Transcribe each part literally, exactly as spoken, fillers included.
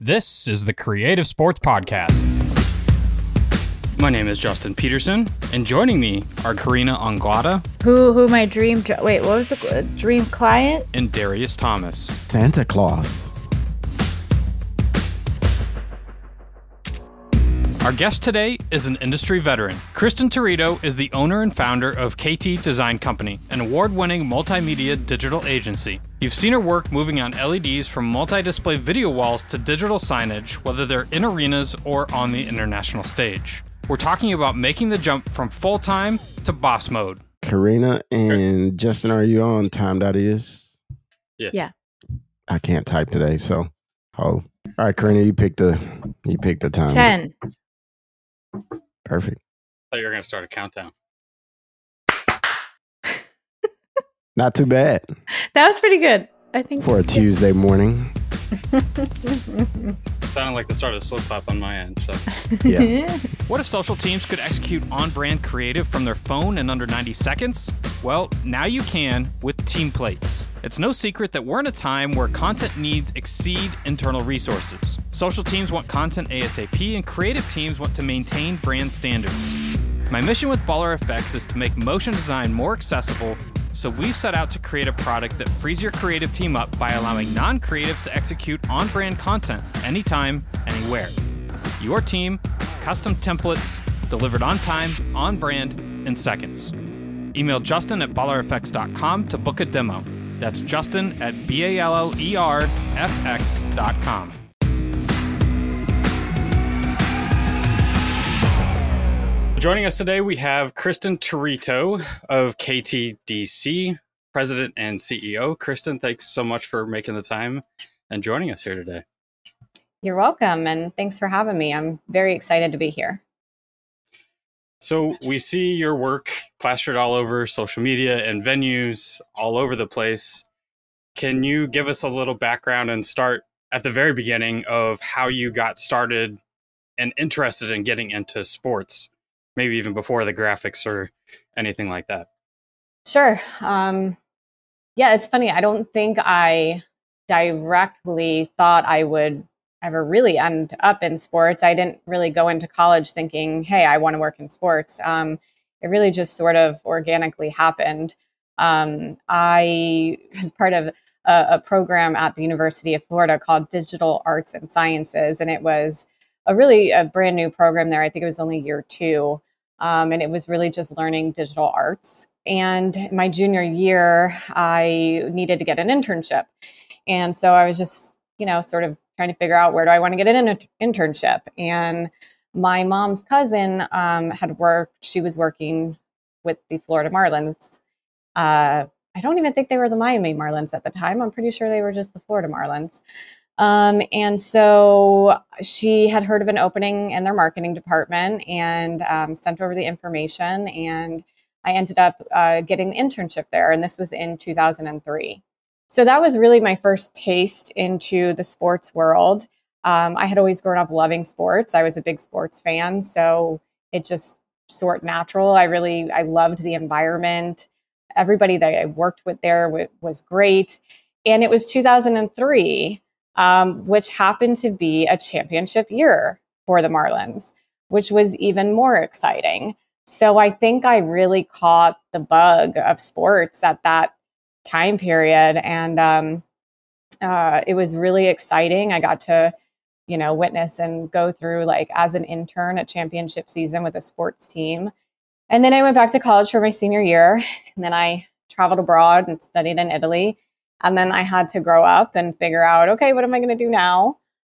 This is the Creative Sports Podcast. My name is Justin Peterson, and joining me are Karina Anglada. Who who my dream, jo- wait, what was the uh, dream client? And Darius Thomas. Santa Claus. Our guest today is an industry veteran. Kristen Torito is the owner and founder of K T Design Company, an award-winning multimedia digital agency. You've seen her work moving on L E Ds from multi-display video walls to digital signage, whether they're in arenas or on the international stage. We're talking about making the jump from full-time to boss mode. Karina and Justin, are you on time that is? Yes. Yeah. I can't type today, so oh. All right, Karina, you pick the you pick the time. ten. Perfect. I thought you were going to start a countdown. Not too bad That was pretty good. I think for a Tuesday morning. Sounded like the start of a slow clap on my end. So, Yeah. what if social teams could execute on-brand creative from their phone in under ninety seconds? Well, now you can with Teamplates. It's no secret that we're in a time where content needs exceed internal resources. Social teams want content ASAP, and creative teams want to maintain brand standards. My mission with Baller F X is to make motion design more accessible, so we've set out to create a product that frees your creative team up by allowing non-creatives to execute on-brand content anytime, anywhere. Your team, custom templates, delivered on time, on brand, in seconds. Email Justin at baller f x dot com to book a demo. That's Justin at B A L L E R F X dot com. Joining us today, we have Kristen Torito of K T D C, President and C E O. Kristen, thanks so much for making the time and joining us here today. You're welcome, and thanks for having me. I'm very excited to be here. So we see your work plastered all over social media and venues all over the place. Can you give us a little background and start at the very beginning of how you got started and interested in getting into sports? Maybe even before the graphics or anything like that. Sure. Um, yeah, it's funny. I don't think I directly thought I would ever really end up in sports. I didn't really go into college thinking, hey, I want to work in sports. Um, it really just sort of organically happened. Um, I was part of a, a program at the University of Florida called Digital Arts and Sciences, and it was a really a brand new program there. I think it was only year two. Um, and it was really just learning digital arts. And my junior year, I needed to get an internship. And so I was just, you know, sort of trying to figure out where do I want to get an in- internship. And my mom's cousin um, had worked, she was working with the Florida Marlins. Uh, I don't even think they were the Miami Marlins at the time. I'm pretty sure they were just the Florida Marlins. Um, and so she had heard of an opening in their marketing department and um, sent over the information. And I ended up uh, getting the internship there. And this was in two thousand three. So that was really my first taste into the sports world. Um, I had always grown up loving sports. I was a big sports fan. So it just sort of natural. I really, I loved the environment. Everybody that I worked with there w- was great. And it was two thousand three. Um, which happened to be a championship year for the Marlins, which was even more exciting. So I think I really caught the bug of sports at that time period. And um, uh, it was really exciting. I got to, you know, witness and go through, like, as an intern, a championship season with a sports team. And then I went back to college for my senior year. And then I traveled abroad and studied in Italy. And then I had to grow up and figure out, okay, what am I going to do now?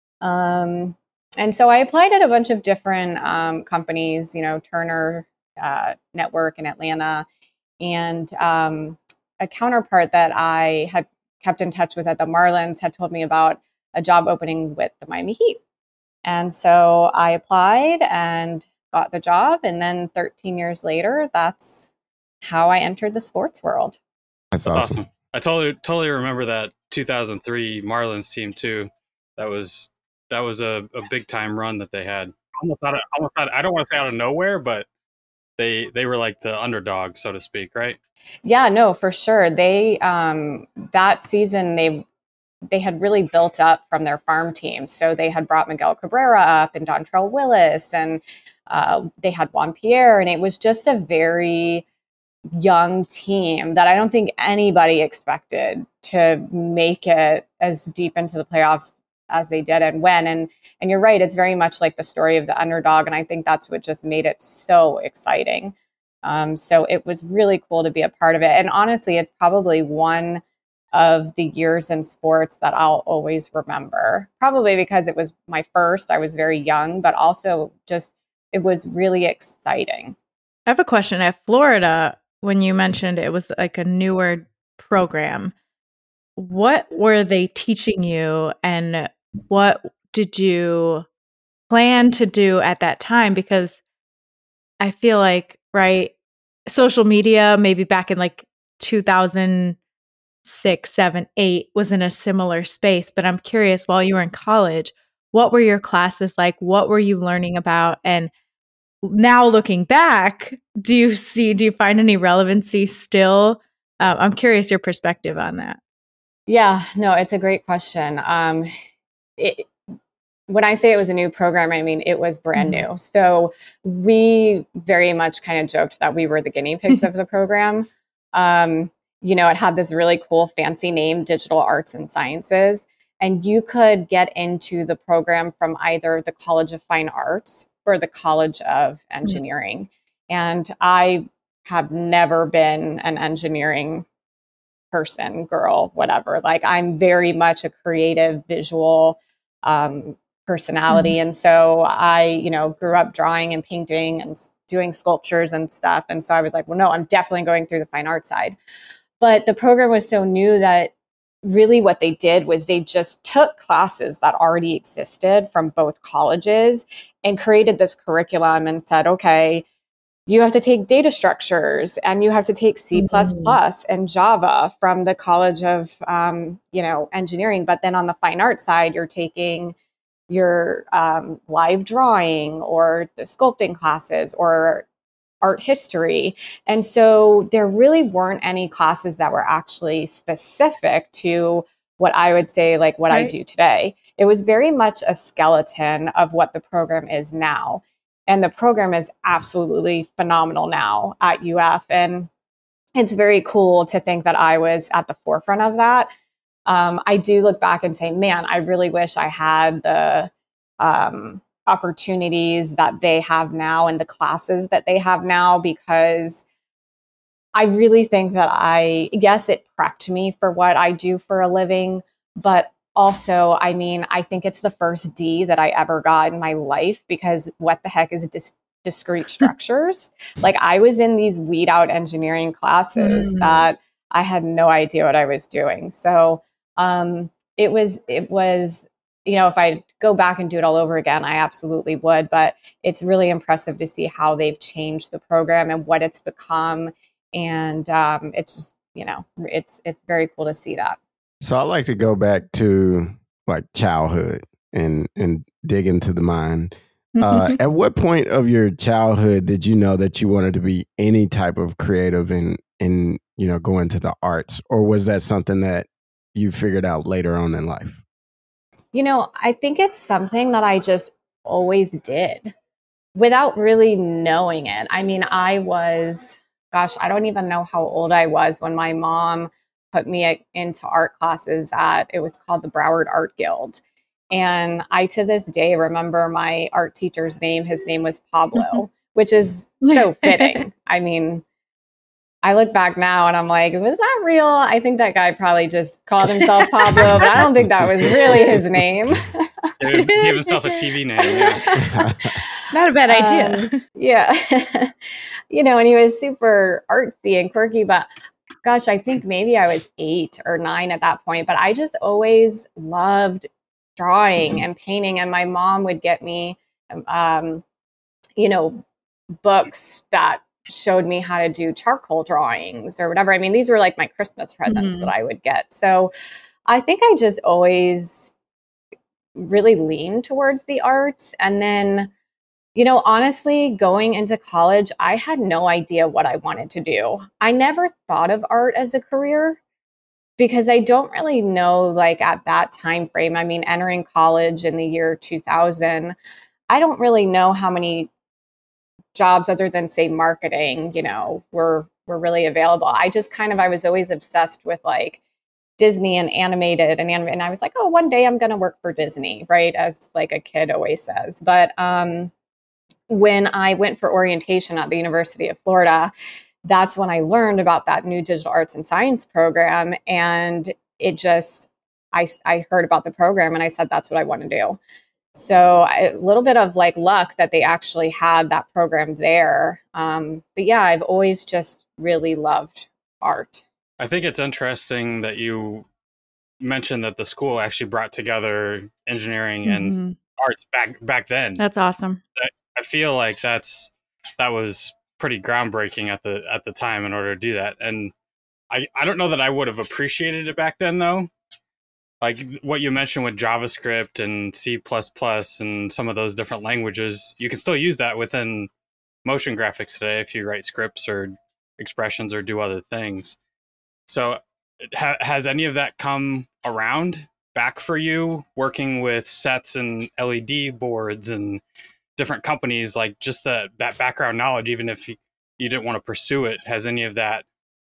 Um, and so I applied at a bunch of different um, companies, you know, Turner uh, Network in Atlanta. And um, a counterpart that I had kept in touch with at the Marlins had told me about a job opening with the Miami Heat. And so I applied and got the job. And then thirteen years later, that's how I entered the sports world. That's, That's awesome. awesome. I totally totally remember that two thousand three Marlins team too. That was that was a, a big time run that they had. Almost out of almost out. I don't want to say out of nowhere, but they they were like the underdog, so to speak, right? Yeah, no, for sure. They um, that season they they had really built up from their farm team. So they had brought Miguel Cabrera up and Dontrell Willis, and uh, they had Juan Pierre, and it was just a very young team that I don't think anybody expected to make it as deep into the playoffs as they did and when. And and you're right, it's very much like the story of the underdog, and I think that's what just made it so exciting. Um, so it was really cool to be a part of it. And honestly, it's probably one of the years in sports that I'll always remember, probably because it was my first. I was very young, but also just it was really exciting. I have a question. At Florida, when you mentioned it was like a newer program, what were they teaching you, and what did you plan to do at that time? Because I feel like, right, social media, maybe back in like two thousand six, seven, eight, was in a similar space. But I'm curious, while you were in college, what were your classes like? What were you learning about? And now looking back, do you see, do you find any relevancy still? Uh, I'm curious your perspective on that. Yeah, no, it's a great question. Um, it, when I say it was a new program, I mean, it was brand mm-hmm. new. So we very much kind of joked that we were the guinea pigs of the program. Um, you know, it had this really cool, fancy name, Digital Arts and Sciences. And you could get into the program from either the College of Fine Arts or the College of Engineering. Mm-hmm. And I have never been an engineering person, girl, whatever. Like, I'm very much a creative, visual um, personality. Mm-hmm. And so I, you know, grew up drawing and painting and doing sculptures and stuff. And so I was like, well, no, I'm definitely going through the fine art side. But the program was so new that really what they did was they just took classes that already existed from both colleges and created this curriculum and said, okay, you have to take data structures and you have to take C++ mm-hmm. and Java from the College of, um, you know, Engineering. But then on the fine art side, you're taking your um, live drawing or the sculpting classes or art history. And so there really weren't any classes that were actually specific to what I would say, like what right. I do today. It was very much a skeleton of what the program is now. And the program is absolutely phenomenal now at U F. And it's very cool to think that I was at the forefront of that. Um, I do look back and say, man, I really wish I had the um, opportunities that they have now and the classes that they have now, because I really think that I, yes, it prepped me for what I do for a living, but also, I mean, I think it's the first D that I ever got in my life, because what the heck is dis- discrete structures? Like, I was in these weed out engineering classes mm. that I had no idea what I was doing. So um, it was, it was, you know, if I go back and do it all over again, I absolutely would. But it's really impressive to see how they've changed the program and what it's become. And um, it's just, you know, it's it's very cool to see that. So I like to go back to like childhood and and dig into the mind. Uh, at what point of your childhood did you know that you wanted to be any type of creative and and you know go into the arts, or was that something that you figured out later on in life? You know, I think it's something that I just always did without really knowing it. I mean, I was, gosh, I don't even know how old I was when my mom put me into art classes at, it was called the Broward Art Guild. And I, to this day, remember my art teacher's name. His name was Pablo, which is so fitting. I mean, I look back now and I'm like, was that real? I think that guy probably just called himself Pablo, but I don't think that was really his name. He gave himself a T V name. Yeah. It's not a bad idea. Um, yeah. You know, and he was super artsy and quirky, but gosh, I think maybe I was eight or nine at that point, but I just always loved drawing and painting. And my mom would get me, um, you know, books that showed me how to do charcoal drawings or whatever. I mean, these were like my Christmas presents mm-hmm. that I would get. So I think I just always really leaned towards the arts. And then, you know, honestly, going into college, I had no idea what I wanted to do. I never thought of art as a career. because I don't really know, like at that time frame, I mean, entering college in the year two thousand, I don't really know how many jobs other than say marketing, you know, were were really available. I just kind of, I was always obsessed with like Disney and animated and anime. And I was like, oh, one day I'm going to work for Disney, right? As like a kid always says. But um, when I went for orientation at the University of Florida, that's when I learned about that new digital arts and science program. And it just, I, I heard about the program and I said, that's what I want to do. So a little bit of like luck that they actually had that program there. Um, but yeah, I've always just really loved art. I think it's interesting that you mentioned that the school actually brought together engineering and mm-hmm. arts back back then. That's awesome. I, I feel like that's that was pretty groundbreaking at the at the time in order to do that. And I, I don't know that I would have appreciated it back then though. Like what you mentioned with JavaScript and C plus plus and some of those different languages, you can still use that within motion graphics today if you write scripts or expressions or do other things. So ha- has any of that come around back for you, working with sets and L E D boards and different companies, like just the, that background knowledge, even if you, you didn't want to pursue it, has any of that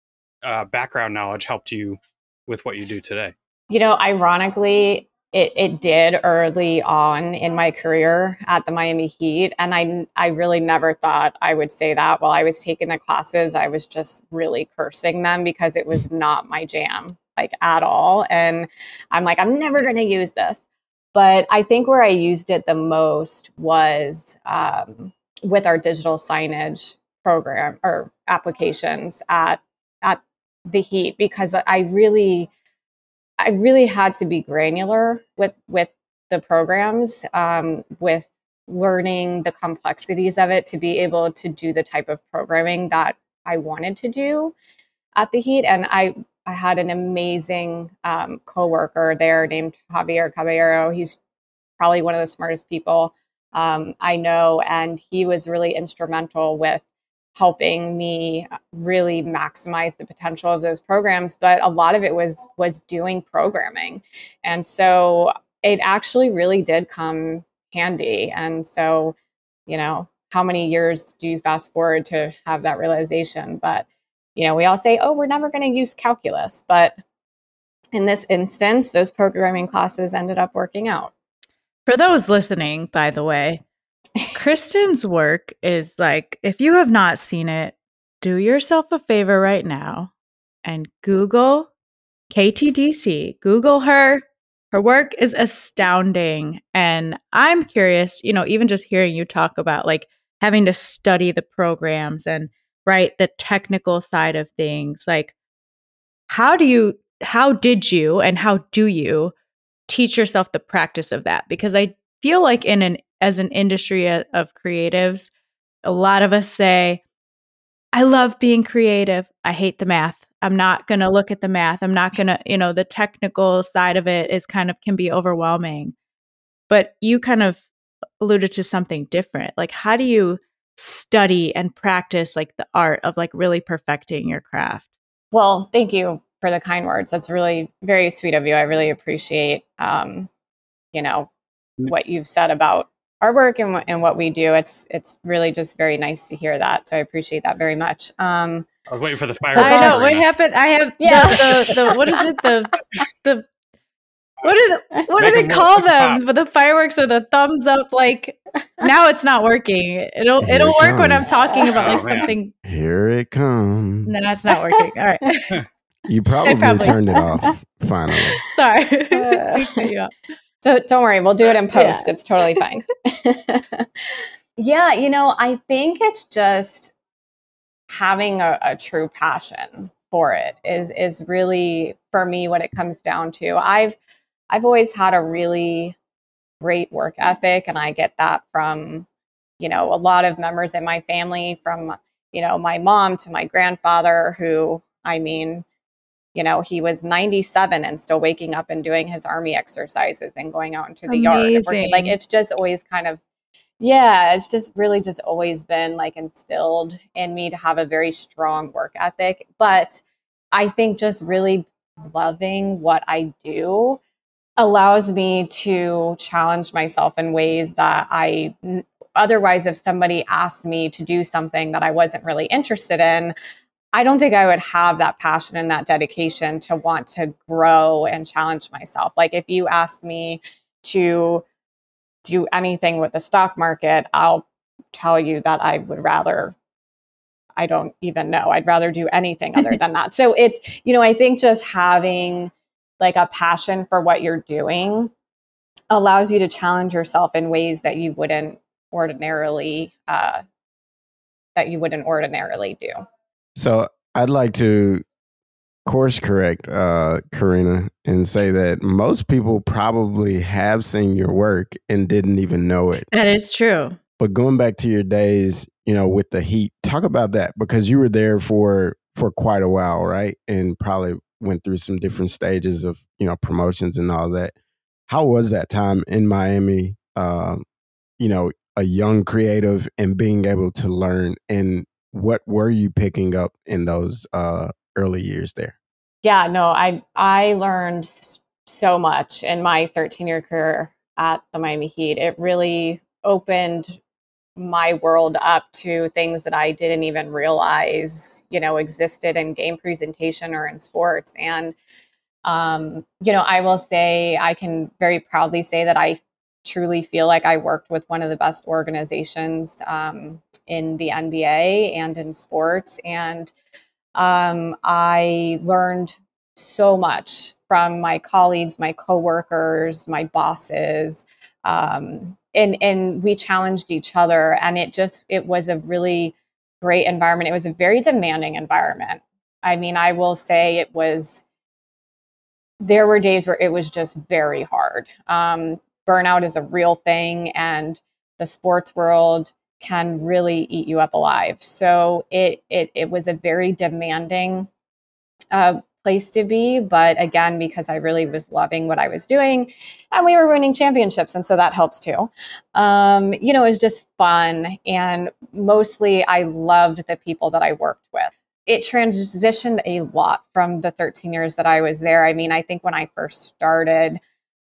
uh, background knowledge helped you with what you do today? You know, ironically, it, it did early on in my career at the Miami Heat. And I, I really never thought I would say that while I was taking the classes. I was just really cursing them because it was not my jam, like at all. And I'm like, I'm never going to use this. But I think where I used it the most was um, with our digital signage program or applications at at the Heat, because I really, I really had to be granular with with the programs, um, with learning the complexities of it to be able to do the type of programming that I wanted to do at the Heat. And I, I had an amazing um, coworker there named Javier Caballero. He's probably one of the smartest people um, I know. And he was really instrumental with helping me really maximize the potential of those programs. But a lot of it was, was doing programming. And so it actually really did come handy. And so, you know, how many years do you fast forward to have that realization? But you know, we all say, oh, we're never going to use calculus. But in this instance, those programming classes ended up working out. For those listening, by the way, Kristen's work is like, if you have not seen it, do yourself a favor right now and Google K T D C. Google her. Her work is astounding. And I'm curious, you know, even just hearing you talk about like having to study the programs and right, the technical side of things. Like, how do you, how did you, and how do you teach yourself the practice of that? Because I feel like in an, as an industry of creatives, a lot of us say, I love being creative. I hate the math. I'm not going to look at the math. I'm not going to, you know, the technical side of it is kind of can be overwhelming. But you kind of alluded to something different. Like, how do you study and practice like the art of like really perfecting your craft? Well, thank you for the kind words. That's really very sweet of you. I really appreciate, um, you know, what you've said about our work and, and what we do. It's it's really just very nice to hear that. So I appreciate that very much. Um, I was waiting for the fireworks. I know what happened. I have yeah. the, the, the what is it the the what is it, what do they call them? But the fireworks or the thumbs up. Like now it's not working. It'll Here it'll it work comes. When I'm talking about like oh, something. Here it comes. No, it's not working. All right. You probably, probably turned it off. Finally. Sorry. Uh, So don't worry, we'll do it in post. Yeah. It's totally fine. Yeah, you know, I think it's just having a, a true passion for it is is really for me what it comes down to. I've I've always had a really great work ethic, and I get that from, you know, a lot of members in my family, from, you know, my mom to my grandfather, who, I mean, you know, he was ninety-seven and still waking up and doing his army exercises and going out into the Amazing. Yard. And working. Like, it's just always kind of, yeah, it's just really just always been like instilled in me to have a very strong work ethic. But I think just really loving what I do allows me to challenge myself in ways that I otherwise, if somebody asked me to do something that I wasn't really interested in, I don't think I would have that passion and that dedication to want to grow and challenge myself. Like if you asked me to do anything with the stock market, I'll tell you that I would rather, I don't even know, I'd rather do anything other than that. So it's, you know, I think just having like a passion for what you're doing allows you to challenge yourself in ways that you wouldn't ordinarily, uh, that you wouldn't ordinarily do. So I'd like to course correct uh, Karina and say that most people probably have seen your work and didn't even know it. That is true. But going back to your days, you know, with the Heat, talk about that because you were there for for quite a while, right? And probably went through some different stages of, you know, promotions and all that. How was that time in Miami? Um, you know, a young creative and being able to learn, and what were you picking up in those uh, early years there? Yeah, no, I I learned so much in my thirteen-year career at the Miami Heat. It really opened my world up to things that I didn't even realize, you know, existed in game presentation or in sports. And, um, you know, I will say I can very proudly say that I truly feel like I worked with one of the best organizations um, in the N B A and in sports. And um, I learned so much from my colleagues, my coworkers, my bosses, um, and and we challenged each other. And it just it was a really great environment. It was a very demanding environment. I mean, I will say it was. There were days where it was just very hard. Um, burnout is a real thing, and the sports world can really eat you up alive. So it it it was a very demanding uh, place to be. But again, because I really was loving what I was doing, and we were winning championships, and so that helps too. Um, you know, it was just fun, and mostly I loved the people that I worked with. It transitioned a lot from the thirteen years that I was there. I mean, I think when I first started,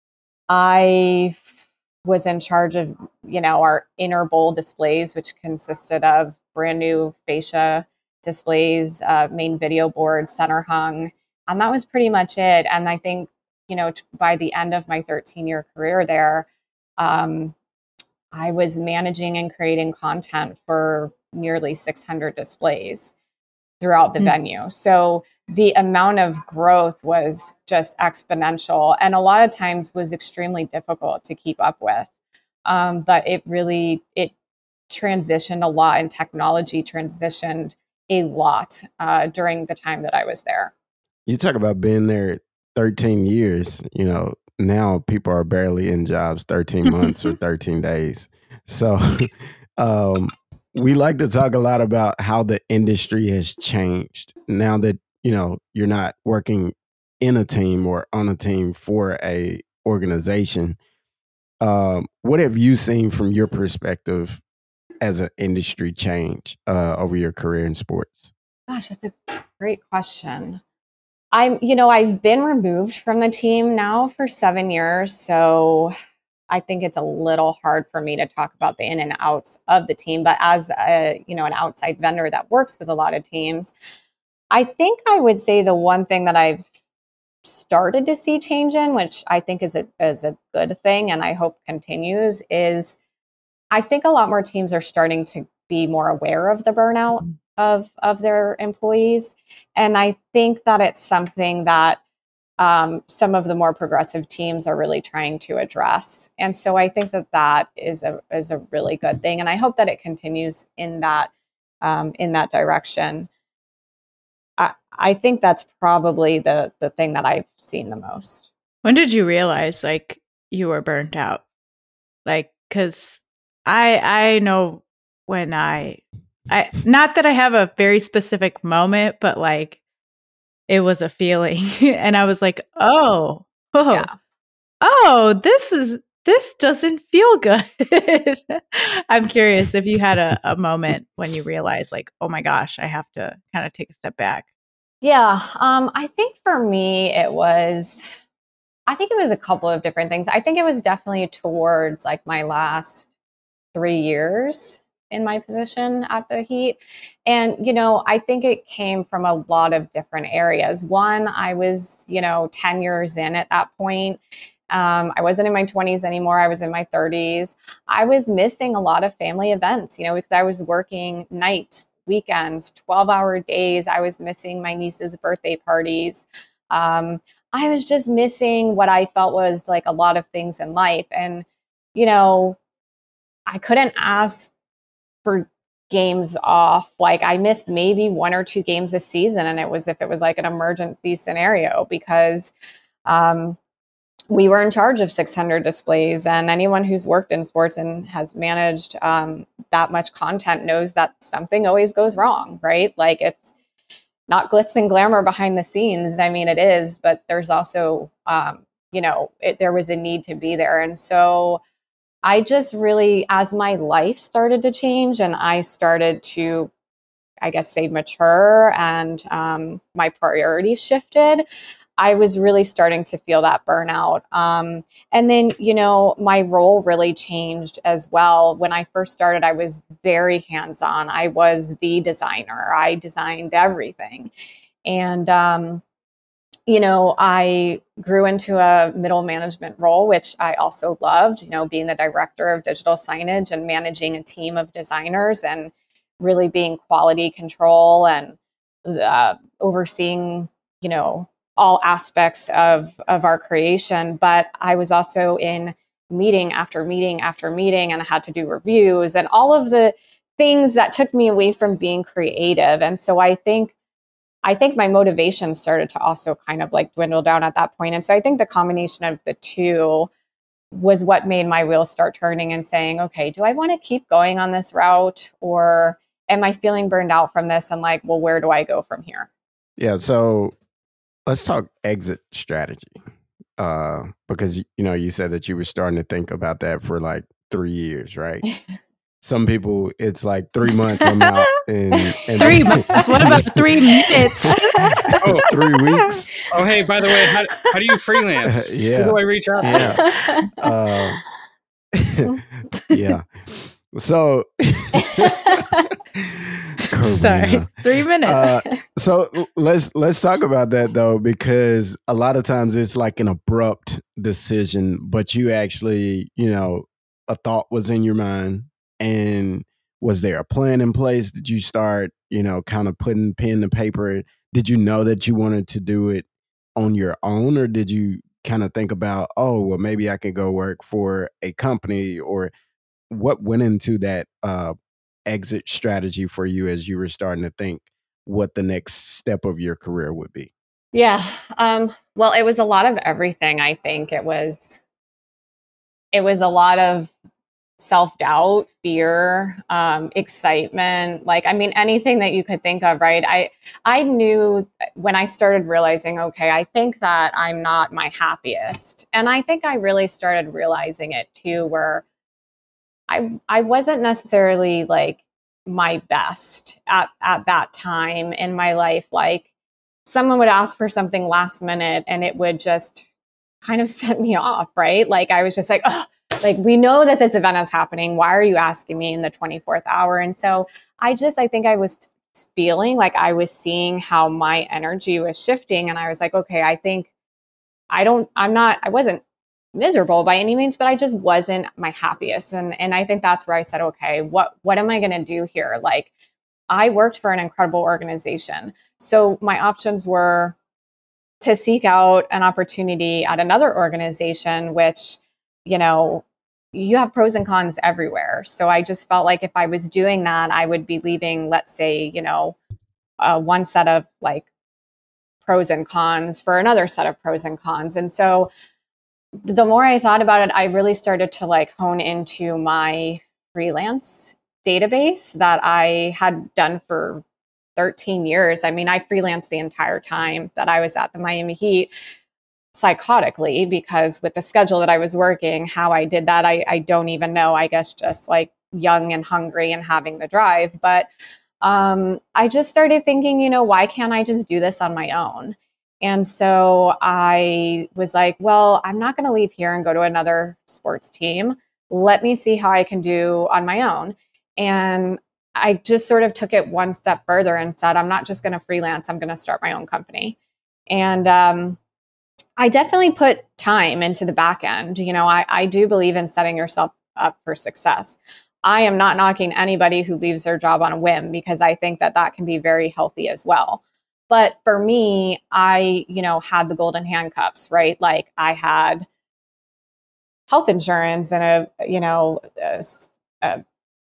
I was in charge of, you know, our inner bowl displays, which consisted of brand new fascia displays, uh, main video board, center hung. And that was pretty much it. And I think, you know, t- by the end of my thirteen year career there, um, I was managing and creating content for nearly six hundred displays throughout the mm-hmm. venue. So the amount of growth was just exponential, and a lot of times was extremely difficult to keep up with. Um, but it really, it transitioned a lot, and technology transitioned a lot uh, during the time that I was there. You talk about being there thirteen years, you know, now people are barely in jobs thirteen months or thirteen days. So, um, we like to talk a lot about how the industry has changed now that, you know, you're not working in a team or on a team for a organization. Um, what have you seen from your perspective as an industry change uh, over your career in sports? Gosh, that's a great question. I'm, you know, I've been removed from the team now for seven years. So I think it's a little hard for me to talk about the in and outs of the team, but as a, you know, an outside vendor that works with a lot of teams, I think I would say the one thing that I've started to see change in, which I think is a, is a good thing, and I hope continues, is I think a lot more teams are starting to be more aware of the burnout of, of their employees. And I think that it's something that Um, some of the more progressive teams are really trying to address. And so I think that that is a is a really good thing. And I hope that it continues in that um, in that direction. I, I think that's probably the the thing that I've seen the most. When did you realize like you were burnt out? Like, because I I know when I I not that I have a very specific moment, but like it was a feeling. And I was like, oh, oh, yeah. oh, this is, this doesn't feel good. I'm curious if you had a, a moment when you realized like, oh my gosh, I have to kind of take a step back. Yeah. Um, I think for me, it was, I think it was a couple of different things. I think it was definitely towards like my last three years in my position at the Heat. And, you know, I think it came from a lot of different areas. One, I was, you know, ten years in at that point. Um, I wasn't in my twenties anymore. I was in my thirties. I was missing a lot of family events, you know, because I was working nights, weekends, twelve hour days. I was missing my niece's birthday parties. Um, I was just missing what I felt was like a lot of things in life. And, you know, I couldn't ask for games off. Like I missed maybe one or two games a season. And it was if it was like an emergency scenario because um, we were in charge of six hundred displays. And anyone who's worked in sports and has managed um, that much content knows that something always goes wrong, right? Like it's not glitz and glamour behind the scenes. I mean, it is, but there's also, um, you know, it, there was a need to be there. And so I just really, as my life started to change and I started to, I guess, say mature and um, my priorities shifted, I was really starting to feel that burnout. Um, and then, you know, my role really changed as well. When I first started, I was very hands-on. I was the designer. I designed everything. And, um, you know, I grew into a middle management role, which I also loved, you know, being the director of digital signage and managing a team of designers and really being quality control and uh, overseeing, you know, all aspects of, of our creation. But I was also in meeting after meeting after meeting, and I had to do reviews and all of the things that took me away from being creative. And so I think I think my motivation started to also kind of like dwindle down at that point. And so I think the combination of the two was what made my wheels start turning and saying, okay, do I want to keep going on this route or am I feeling burned out from this? And like, well, where do I go from here? Yeah. So let's talk exit strategy. Uh, because, you know, you said that you were starting to think about that for like three years, right? Some people, it's like three months. I'm out. And, and three months. What about three minutes? oh, three weeks. Oh, hey, by the way, how, how do you freelance? Yeah. Who do I reach out? Yeah. Uh, yeah. So, sorry, three minutes. Uh, so let's let's talk about that though, because a lot of times it's like an abrupt decision, but you actually, you know, a thought was in your mind. And was there a plan in place? Did you start, you know, kind of putting pen to paper? Did you know that you wanted to do it on your own, or did you kind of think about, oh, well, maybe I could go work for a company? Or what went into that uh, exit strategy for you as you were starting to think what the next step of your career would be? Yeah. Um, well, it was a lot of everything. I think it was, it was a lot of self-doubt, fear, um, excitement, like, I mean, anything that you could think of, right? I, I knew when I started realizing, okay, I think that I'm not my happiest. And I think I really started realizing it too, where I, I wasn't necessarily like my best at, at that time in my life. Like someone would ask for something last minute and it would just kind of set me off, right? Like I was just like, oh, like, we know that this event is happening. Why are you asking me in the twenty-fourth hour? And so I just, I think I was feeling like I was seeing how my energy was shifting. And I was like, okay, I think I don't, I'm not, I wasn't miserable by any means, but I just wasn't my happiest. And, and I think that's where I said, okay, what, what am I going to do here? Like I worked for an incredible organization. So my options were to seek out an opportunity at another organization, which, you know, you have pros and cons everywhere. So I just felt like if I was doing that, I would be leaving, let's say, you know, uh, one set of like pros and cons for another set of pros and cons. And so the more I thought about it, I really started to like hone into my freelance database that I had done for thirteen years. I mean, I freelanced the entire time that I was at the Miami Heat, psychotically, because with the schedule that I was working, how I did that, I, I don't even know. I guess just like young and hungry and having the drive. But um, I just started thinking, you know, why can't I just do this on my own? And so I was like, well, I'm not going to leave here and go to another sports team. Let me see how I can do on my own. And I just sort of took it one step further and said, I'm not just going to freelance, I'm going to start my own company. And um, I definitely put time into the back end. You know, I, I do believe in setting yourself up for success. I am not knocking anybody who leaves their job on a whim, because I think that that can be very healthy as well. But for me, I, you know, had the golden handcuffs, right? Like I had health insurance and a, you know, a, a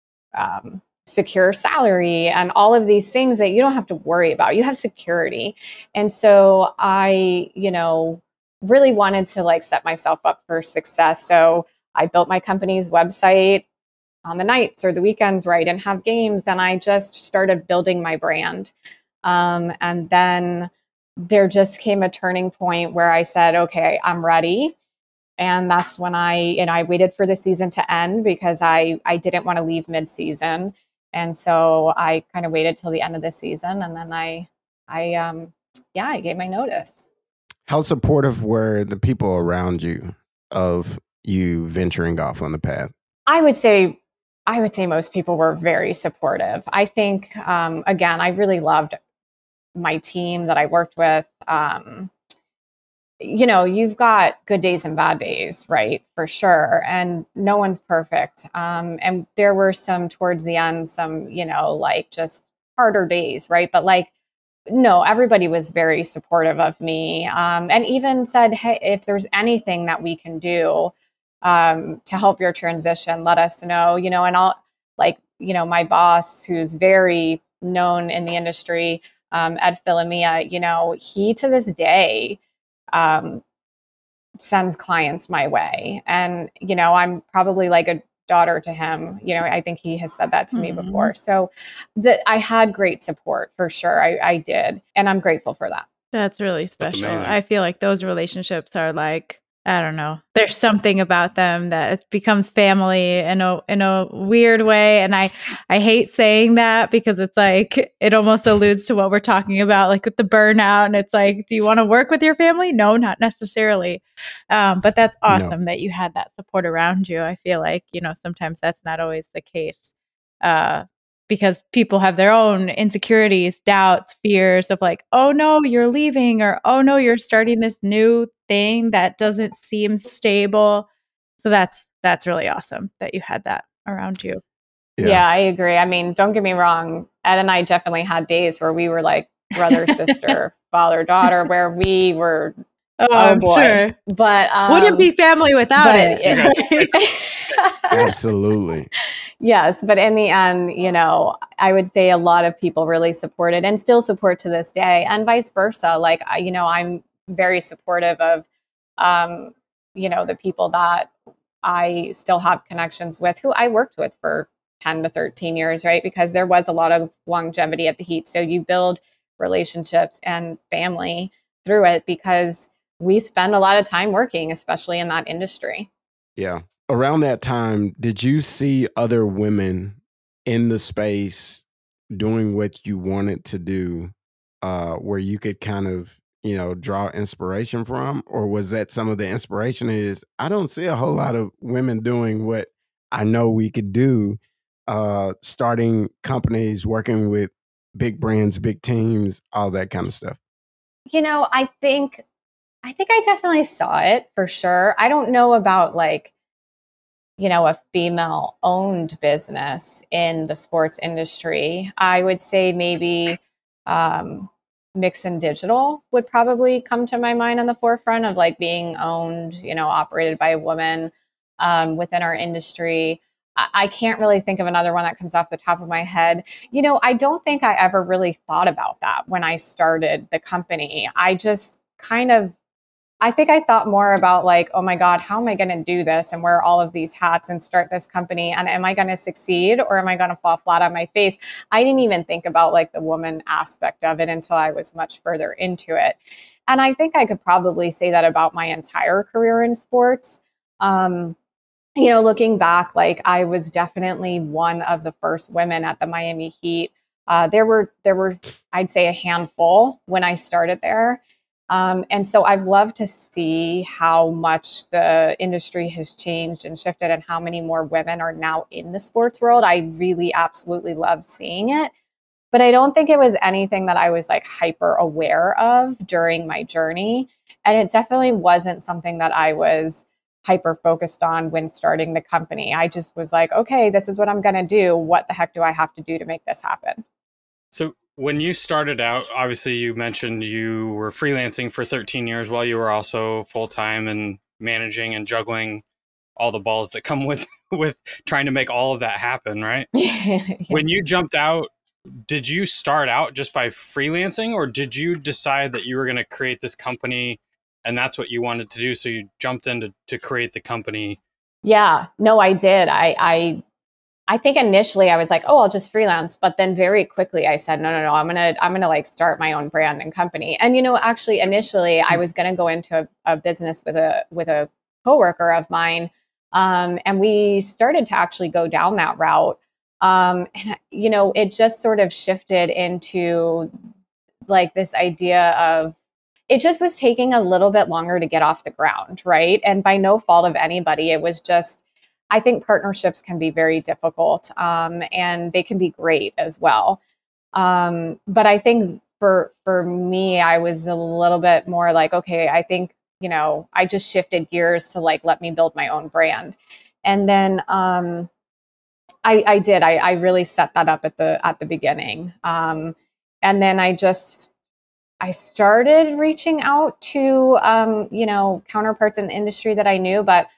um, secure salary and all of these things that you don't have to worry about. You have security. And so I, you know, really wanted to like set myself up for success. So I built my company's website on the nights or the weekends where I didn't have games. And I just started building my brand. Um, and then there just came a turning point where I said, okay, I'm ready. And that's when I, and I waited for the season to end because I, I didn't want to leave mid-season. And so I kind of waited till the end of the season. And then I, I, um, yeah, I gave my notice. How supportive were the people around you of you venturing off on the path? I would say, I would say most people were very supportive. I think, um, again, I really loved my team that I worked with. Um, you know, you've got good days and bad days, right? For sure. And no one's perfect. Um, and there were some towards the end, some, you know, like just harder days, right? But like, no, everybody was very supportive of me. Um, and even said, hey, if there's anything that we can do um, to help your transition, let us know, you know, and I'll like, you know, my boss, who's very known in the industry, um, Ed Philemia, you know, he to this day, um, sends clients my way. And, you know, I'm probably like a daughter to him. You know, I think he has said that to mm-hmm. me before. So that I had great support for sure. I, I did. And I'm grateful for that. That's really special. That's I feel like those relationships are like, I don't know. There's something about them that it becomes family in a in a weird way. And I, I hate saying that because it's like it almost alludes to what we're talking about, like with the burnout. And it's like, do you want to work with your family? No, not necessarily. Um, but that's awesome no. that you had that support around you. I feel like, you know, sometimes that's not always the case. Uh because people have their own insecurities, doubts, fears of like, oh no, you're leaving, or oh no, you're starting this new thing that doesn't seem stable. So that's that's really awesome that you had that around you. Yeah. yeah, I agree. I mean, don't get me wrong. Ed and I definitely had days where we were like brother, sister, father, daughter, where we were, oh, oh I'm boy. Sure. But um, wouldn't be family without it. it Absolutely. Yes. But in the end, you know, I would say a lot of people really supported and still support to this day, and vice versa. Like, I, you know, I'm very supportive of, um, you know, the people that I still have connections with, who I worked with for ten to thirteen years, right? Because there was a lot of longevity at the Heat. So you build relationships and family through it because we spend a lot of time working, especially in that industry. Yeah. Around that time, did you see other women in the space doing what you wanted to do, uh, where you could kind of, you know, draw inspiration from? Or was that some of the inspiration is, I don't see a whole lot of women doing what I know we could do, uh, starting companies, working with big brands, big teams, all that kind of stuff? You know, I think, I think I definitely saw it for sure. I don't know about like, you know, a female owned business in the sports industry. I would say maybe um, Mixon Digital would probably come to my mind on the forefront of like being owned, you know, operated by a woman um, within our industry. I-, I can't really think of another one that comes off the top of my head. You know, I don't think I ever really thought about that when I started the company. I just kind of I think I thought more about like, oh my God, how am I going to do this and wear all of these hats and start this company? And am I going to succeed or am I going to fall flat on my face? I didn't even think about like the woman aspect of it until I was much further into it. And I think I could probably say that about my entire career in sports. Um, you know, looking back, like I was definitely one of the first women at the Miami Heat Uh, there were, there were, I'd say a handful when I started there. Um, and so I've loved to see how much the industry has changed and shifted and how many more women are now in the sports world. I really absolutely love seeing it. But I don't think it was anything that I was like hyper aware of during my journey. And it definitely wasn't something that I was hyper focused on when starting the company. I just was like, okay, this is what I'm going to do. What the heck do I have to do to make this happen? So when you started out, obviously you mentioned you were freelancing for thirteen years while you were also full-time and managing and juggling all the balls that come with, with trying to make all of that happen, right? Yeah. When you jumped out, did you start out just by freelancing, or did you decide that you were going to create this company and that's what you wanted to do? So you jumped in to, to create the company. Yeah, no, I did. I, I, I think initially I was like, oh, I'll just freelance. But then very quickly I said, no, no, no, I'm going to, I'm going to like start my own brand and company. And, you know, actually initially I was going to go into a, a business with a, with a coworker of mine. Um, and we started to actually go down that route. Um, and, you know, it just sort of shifted into like this idea of, it just was taking a little bit longer to get off the ground, right? And by no fault of anybody, it was just, I think partnerships can be very difficult, um, and they can be great as well. Um, but I think for for me, I was a little bit more like, okay, I think, you know, I just shifted gears to like, let me build my own brand. And then um, I, I did, I, I really set that up at the, at the beginning. Um, and then I just, I started reaching out to, um, you know, counterparts in the industry that I knew, but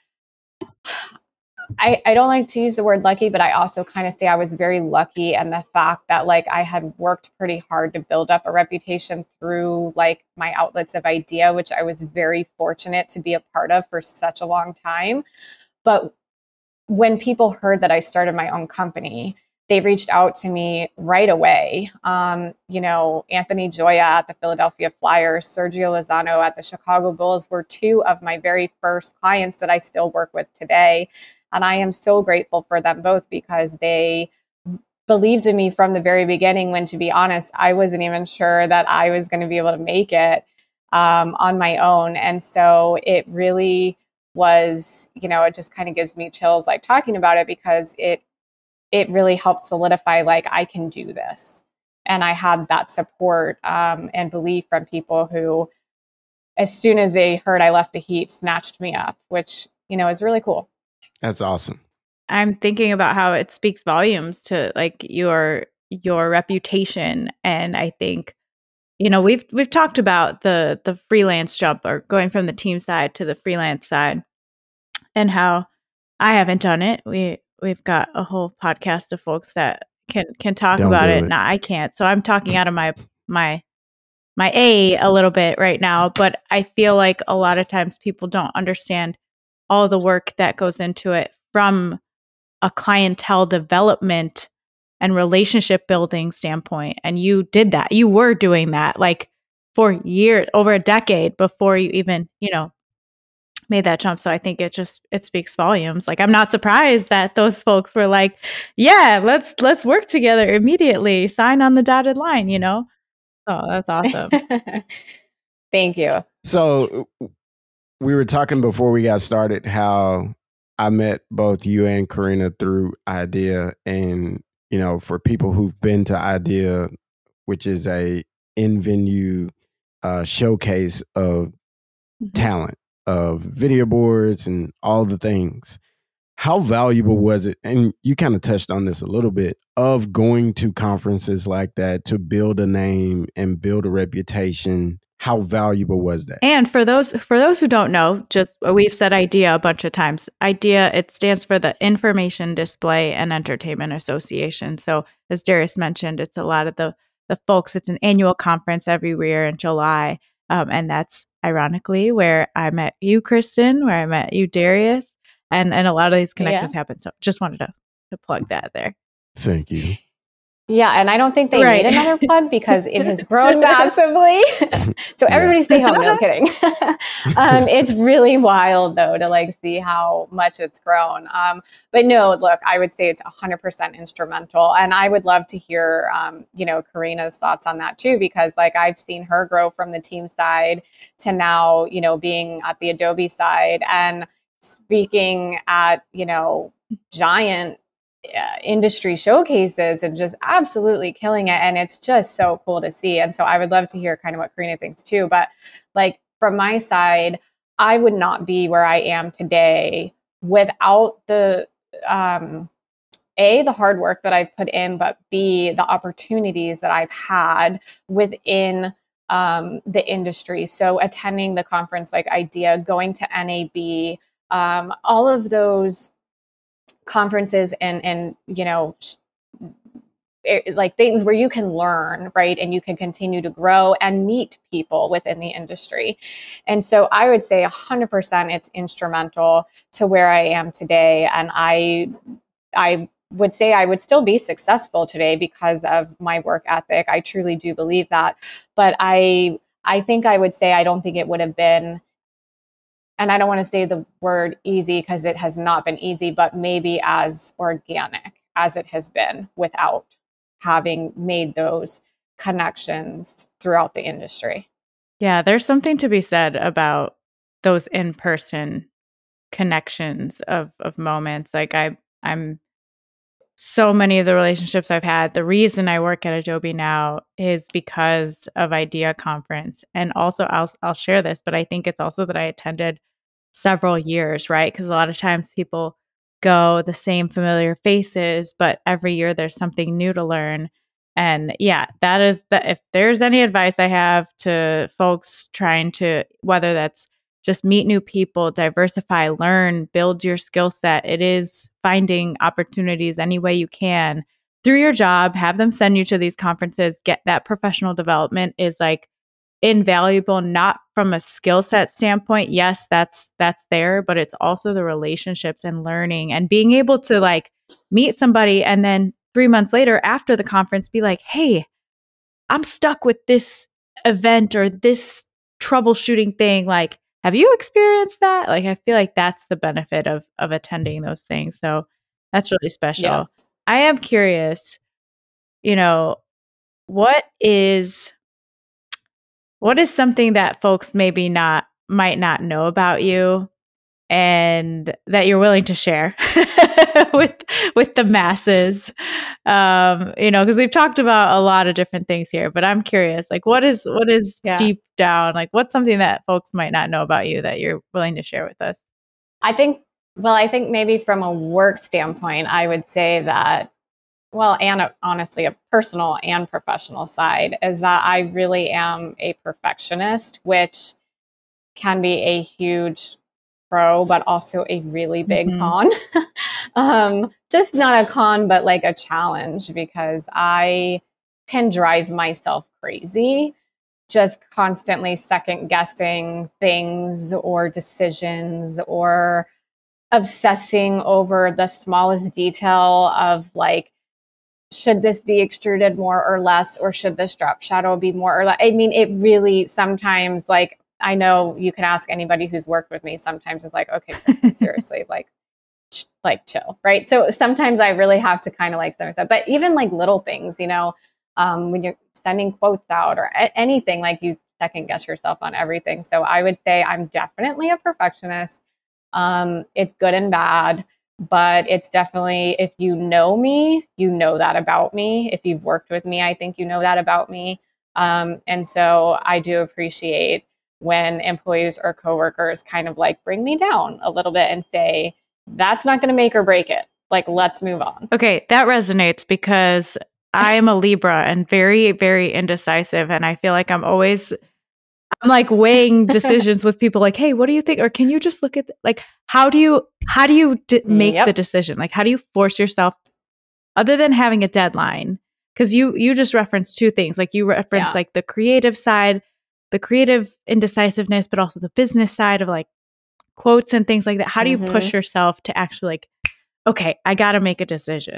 I, I don't like to use the word lucky, but I also kind of say I was very lucky. And the fact that like I had worked pretty hard to build up a reputation through like my outlets of idea, which I was very fortunate to be a part of for such a long time. But when people heard that I started my own company, they reached out to me right away. Um, you know, Anthony Gioia at the Philadelphia Flyers, Sergio Lozano at the Chicago Bulls were two of my very first clients that I still work with today. And I am so grateful for them both because they believed in me from the very beginning when, to be honest, I wasn't even sure that I was going to be able to make it um, on my own. And so it really was, you know, it just kind of gives me chills like talking about it because it it really helped solidify like I can do this. And I had that support um, and belief from people who, as soon as they heard I left the Heat, snatched me up, which, you know, is really cool. That's awesome. I'm thinking about how it speaks volumes to like your your reputation, and I think, you know, we've we've talked about the the freelance jump or going from the team side to the freelance side, and how I haven't done it. We we've got a whole podcast of folks that can can talk Don't about do it. it. Now I can't, so I'm talking out of my my my A a little bit right now. But I feel like a lot of times people don't understand all the work that goes into it from a clientele development and relationship building standpoint. And you did that. You were doing that like for years, over a decade before you even, you know, made that jump. So I think it just, it speaks volumes. Like, I'm not surprised that those folks were like, yeah, let's, let's work together immediately, sign on the dotted line, you know? Oh, that's awesome. Thank you. So we were talking before we got started how I met both you and Karina through IDEA. And, you know, for people who've been to IDEA, which is a in-venue uh, showcase of mm-hmm. talent, of video boards and all the things, how valuable was it? And you kind of touched on this a little bit, of going to conferences like that to build a name and build a reputation. How valuable was that? And for those for those who don't know, just we've said IDEA a bunch of times. IDEA, it stands for the Information Display and Entertainment Association. So as Darius mentioned, it's a lot of the the folks. It's an annual conference every year in July, um, and that's ironically where I met you, Kristen, where I met you, Darius, and and a lot of these connections yeah. happen. So just wanted to to plug that there. Thank you. Yeah, and I don't think they Right. need another plug because it has grown massively. So everybody stay home. No kidding. um, it's really wild though to like see how much it's grown. Um, but no, look, I would say it's one hundred percent instrumental, and I would love to hear, um, you know, Karina's thoughts on that too, because like I've seen her grow from the team side to now, you know, being at the Adobe side and speaking at, you know, giant Uh, industry showcases and just absolutely killing it. And it's just so cool to see. And so I would love to hear kind of what Karina thinks too. But like from my side, I would not be where I am today without the, um, A, the hard work that I've put in, but B, the opportunities that I've had within um, the industry. So attending the conference like IDEA, going to N A B, um, all of those conferences and, and, you know, it, like things where you can learn, right? And you can continue to grow and meet people within the industry. And so I would say a hundred percent it's instrumental to where I am today. And I, I would say I would still be successful today because of my work ethic. I truly do believe that. But I, I think I would say I don't think it would have been, and I don't want to say the word easy because it has not been easy, but maybe as organic as it has been without having made those connections throughout the industry. Yeah, there's something to be said about those in-person connections of of moments. Like I I'm so many of the relationships I've had, the reason I work at Adobe now is because of IDEA conference. And also I'll I'll share this, but I think it's also that I attended several years, right? Because a lot of times people go the same familiar faces, but every year there's something new to learn. And yeah, that is that. If there's any advice I have to folks trying to, whether that's just meet new people, diversify, learn, build your skill set, it is finding opportunities any way you can through your job, have them send you to these conferences, get that professional development is like invaluable, not from a skill set standpoint. Yes, that's that's there, but it's also the relationships and learning and being able to like meet somebody and then three months later after the conference be like, hey, I'm stuck with this event or this troubleshooting thing. Like, have you experienced that? Like, I feel like that's the benefit of of attending those things. So that's really special. Yes. I am curious, you know, what is what is something that folks maybe not might not know about you and that you're willing to share with with the masses? Um, you know, because we've talked about a lot of different things here, but I'm curious, like what is what is Yeah. deep down, like what's something that folks might not know about you that you're willing to share with us? I think, well, I think maybe from a work standpoint, I would say that, well, and a, honestly, a personal and professional side is that I really am a perfectionist, which can be a huge pro, but also a really big Mhm. con. um, just not a con, but like a challenge because I can drive myself crazy just constantly second guessing things or decisions or obsessing over the smallest detail of like, should this be extruded more or less, or should this drop shadow be more or less? I mean, it really sometimes, like, I know you can ask anybody who's worked with me. Sometimes it's like, okay, Kristen, seriously, like, ch- like chill, right? So sometimes I really have to kind of like stuff. But even like little things, you know, um, when you're sending quotes out or a- anything, like you second guess yourself on everything. So I would say I'm definitely a perfectionist. Um, it's good and bad. But it's definitely, if you know me, you know that about me. If you've worked with me, I think you know that about me. Um, and so I do appreciate when employees or coworkers kind of like bring me down a little bit and say, that's not going to make or break it. Like, let's move on. Okay, that resonates because I am a Libra and very, very indecisive. And I feel like I'm always I'm like weighing decisions with people like, hey, what do you think? Or can you just look at, th- like, how do you, how do you d- make Yep. the decision? Like, how do you force yourself other than having a deadline? Because you, you just referenced two things. Like you referenced Yeah. like the creative side, the creative indecisiveness, but also the business side of like quotes and things like that. How do you Mhm. push yourself to actually like, okay, I got to make a decision?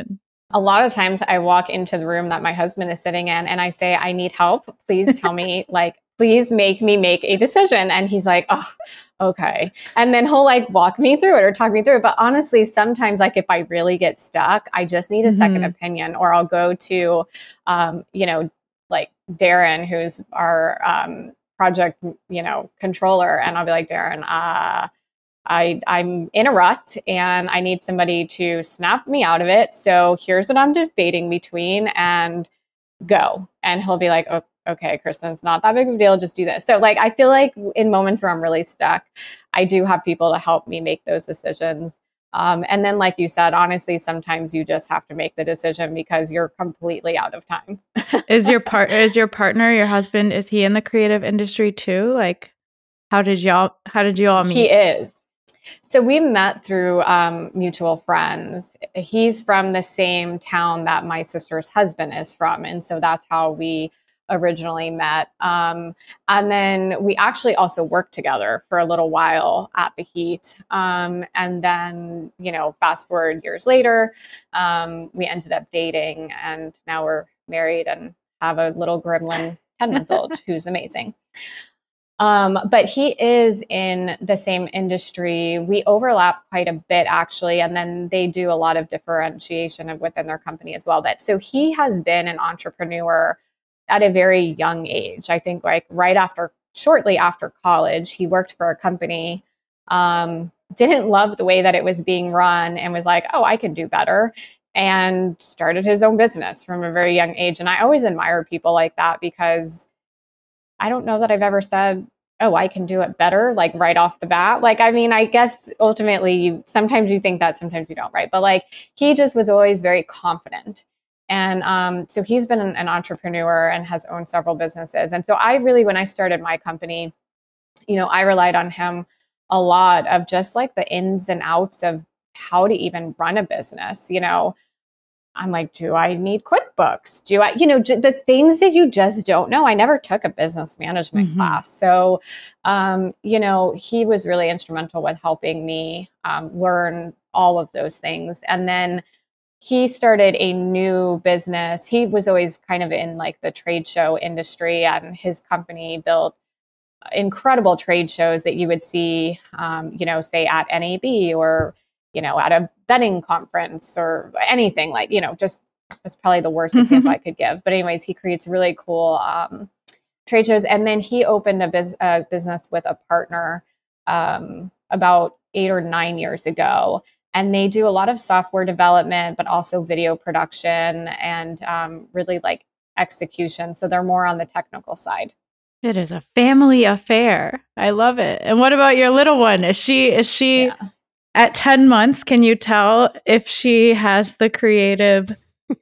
A lot of times I walk into the room that my husband is sitting in and I say, I need help. Please tell me, like, please make me make a decision. And he's like, oh, okay. And then he'll like walk me through it or talk me through it. But honestly, sometimes like if I really get stuck, I just need a mm-hmm. second opinion, or I'll go to, um, you know, like Darren, who's our um, project, you know, controller. And I'll be like, Darren, uh, I, I'm in a rut and I need somebody to snap me out of it. So here's what I'm debating between, and go. And he'll be like, oh, okay, Kristen, it's not that big of a deal. Just do this. So like, I feel like in moments where I'm really stuck, I do have people to help me make those decisions. Um, and then, like you said, honestly, sometimes you just have to make the decision because you're completely out of time. Is your partner, is your partner, your husband, is he in the creative industry too? Like, how did y'all, how did you all meet? He is. So we met through um, mutual friends. He's from the same town that my sister's husband is from. And so that's how we originally met. Um, and then we actually also worked together for a little while at the Heat. Um, and then, you know, fast forward years later, um, we ended up dating, and now we're married and have a little gremlin ten month old who's amazing. Um, but he is in the same industry. We overlap quite a bit, actually. And then they do a lot of differentiation within their company as well. That so he has been an entrepreneur at a very young age. I think like right after, shortly after college, he worked for a company, um, didn't love the way that it was being run, and was like, oh, I can do better. And started his own business from a very young age. And I always admire people like that, because I don't know that I've ever said, oh, I can do it better, like right off the bat. Like, I mean, I guess ultimately you, sometimes you think that, sometimes you don't, right? But like, he just was always very confident. And um, so he's been an, an entrepreneur and has owned several businesses. And so I really, when I started my company, you know, I relied on him a lot of just like the ins and outs of how to even run a business, you know. I'm like, do I need QuickBooks? Do I, you know, j- the things that you just don't know. I never took a business management mm-hmm. class. So, um, you know, he was really instrumental with helping me um, learn all of those things. And then he started a new business. He was always kind of in like the trade show industry, and his company built incredible trade shows that you would see, um, you know, say at N A B, or you know, at a betting conference, or anything like, you know, just, that's probably the worst example I could give. But anyways, he creates really cool um, trade shows. And then he opened a, biz- a business with a partner um, about eight or nine years ago. And they do a lot of software development, but also video production and um, really like execution. So they're more on the technical side. It is a family affair. I love it. And what about your little one? Is she, is she... Yeah. At ten months, can you tell if she has the creative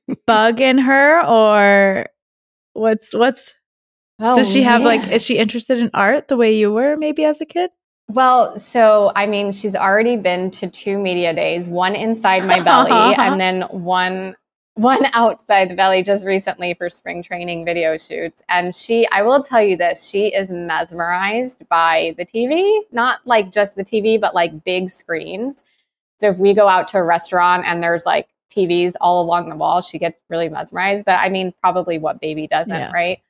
bug in her, or what's, what's, oh, does she have man. like, is she interested in art the way you were maybe as a kid? Well, so, I mean, she's already been to two media days, one inside my belly and then one one outside the belly just recently for spring training video shoots. And she, I will tell you this, she is mesmerized by the T V, not like just the T V, but like big screens. So if we go out to a restaurant and there's like T Vs all along the wall, she gets really mesmerized. But I mean, probably what baby doesn't, yeah. right?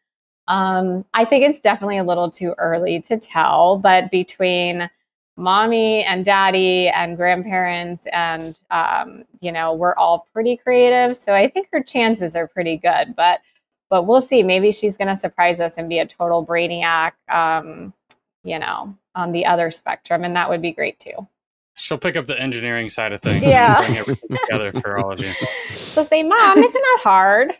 Um, I think it's definitely a little too early to tell, but between mommy and daddy and grandparents and, um, you know, we're all pretty creative. So I think her chances are pretty good, but, but we'll see. Maybe she's going to surprise us and be a total brainiac, um, you know, on the other spectrum. And that would be great too. She'll pick up the engineering side of things yeah. and bring everything together for all of you. She'll say, Mom, it's not hard.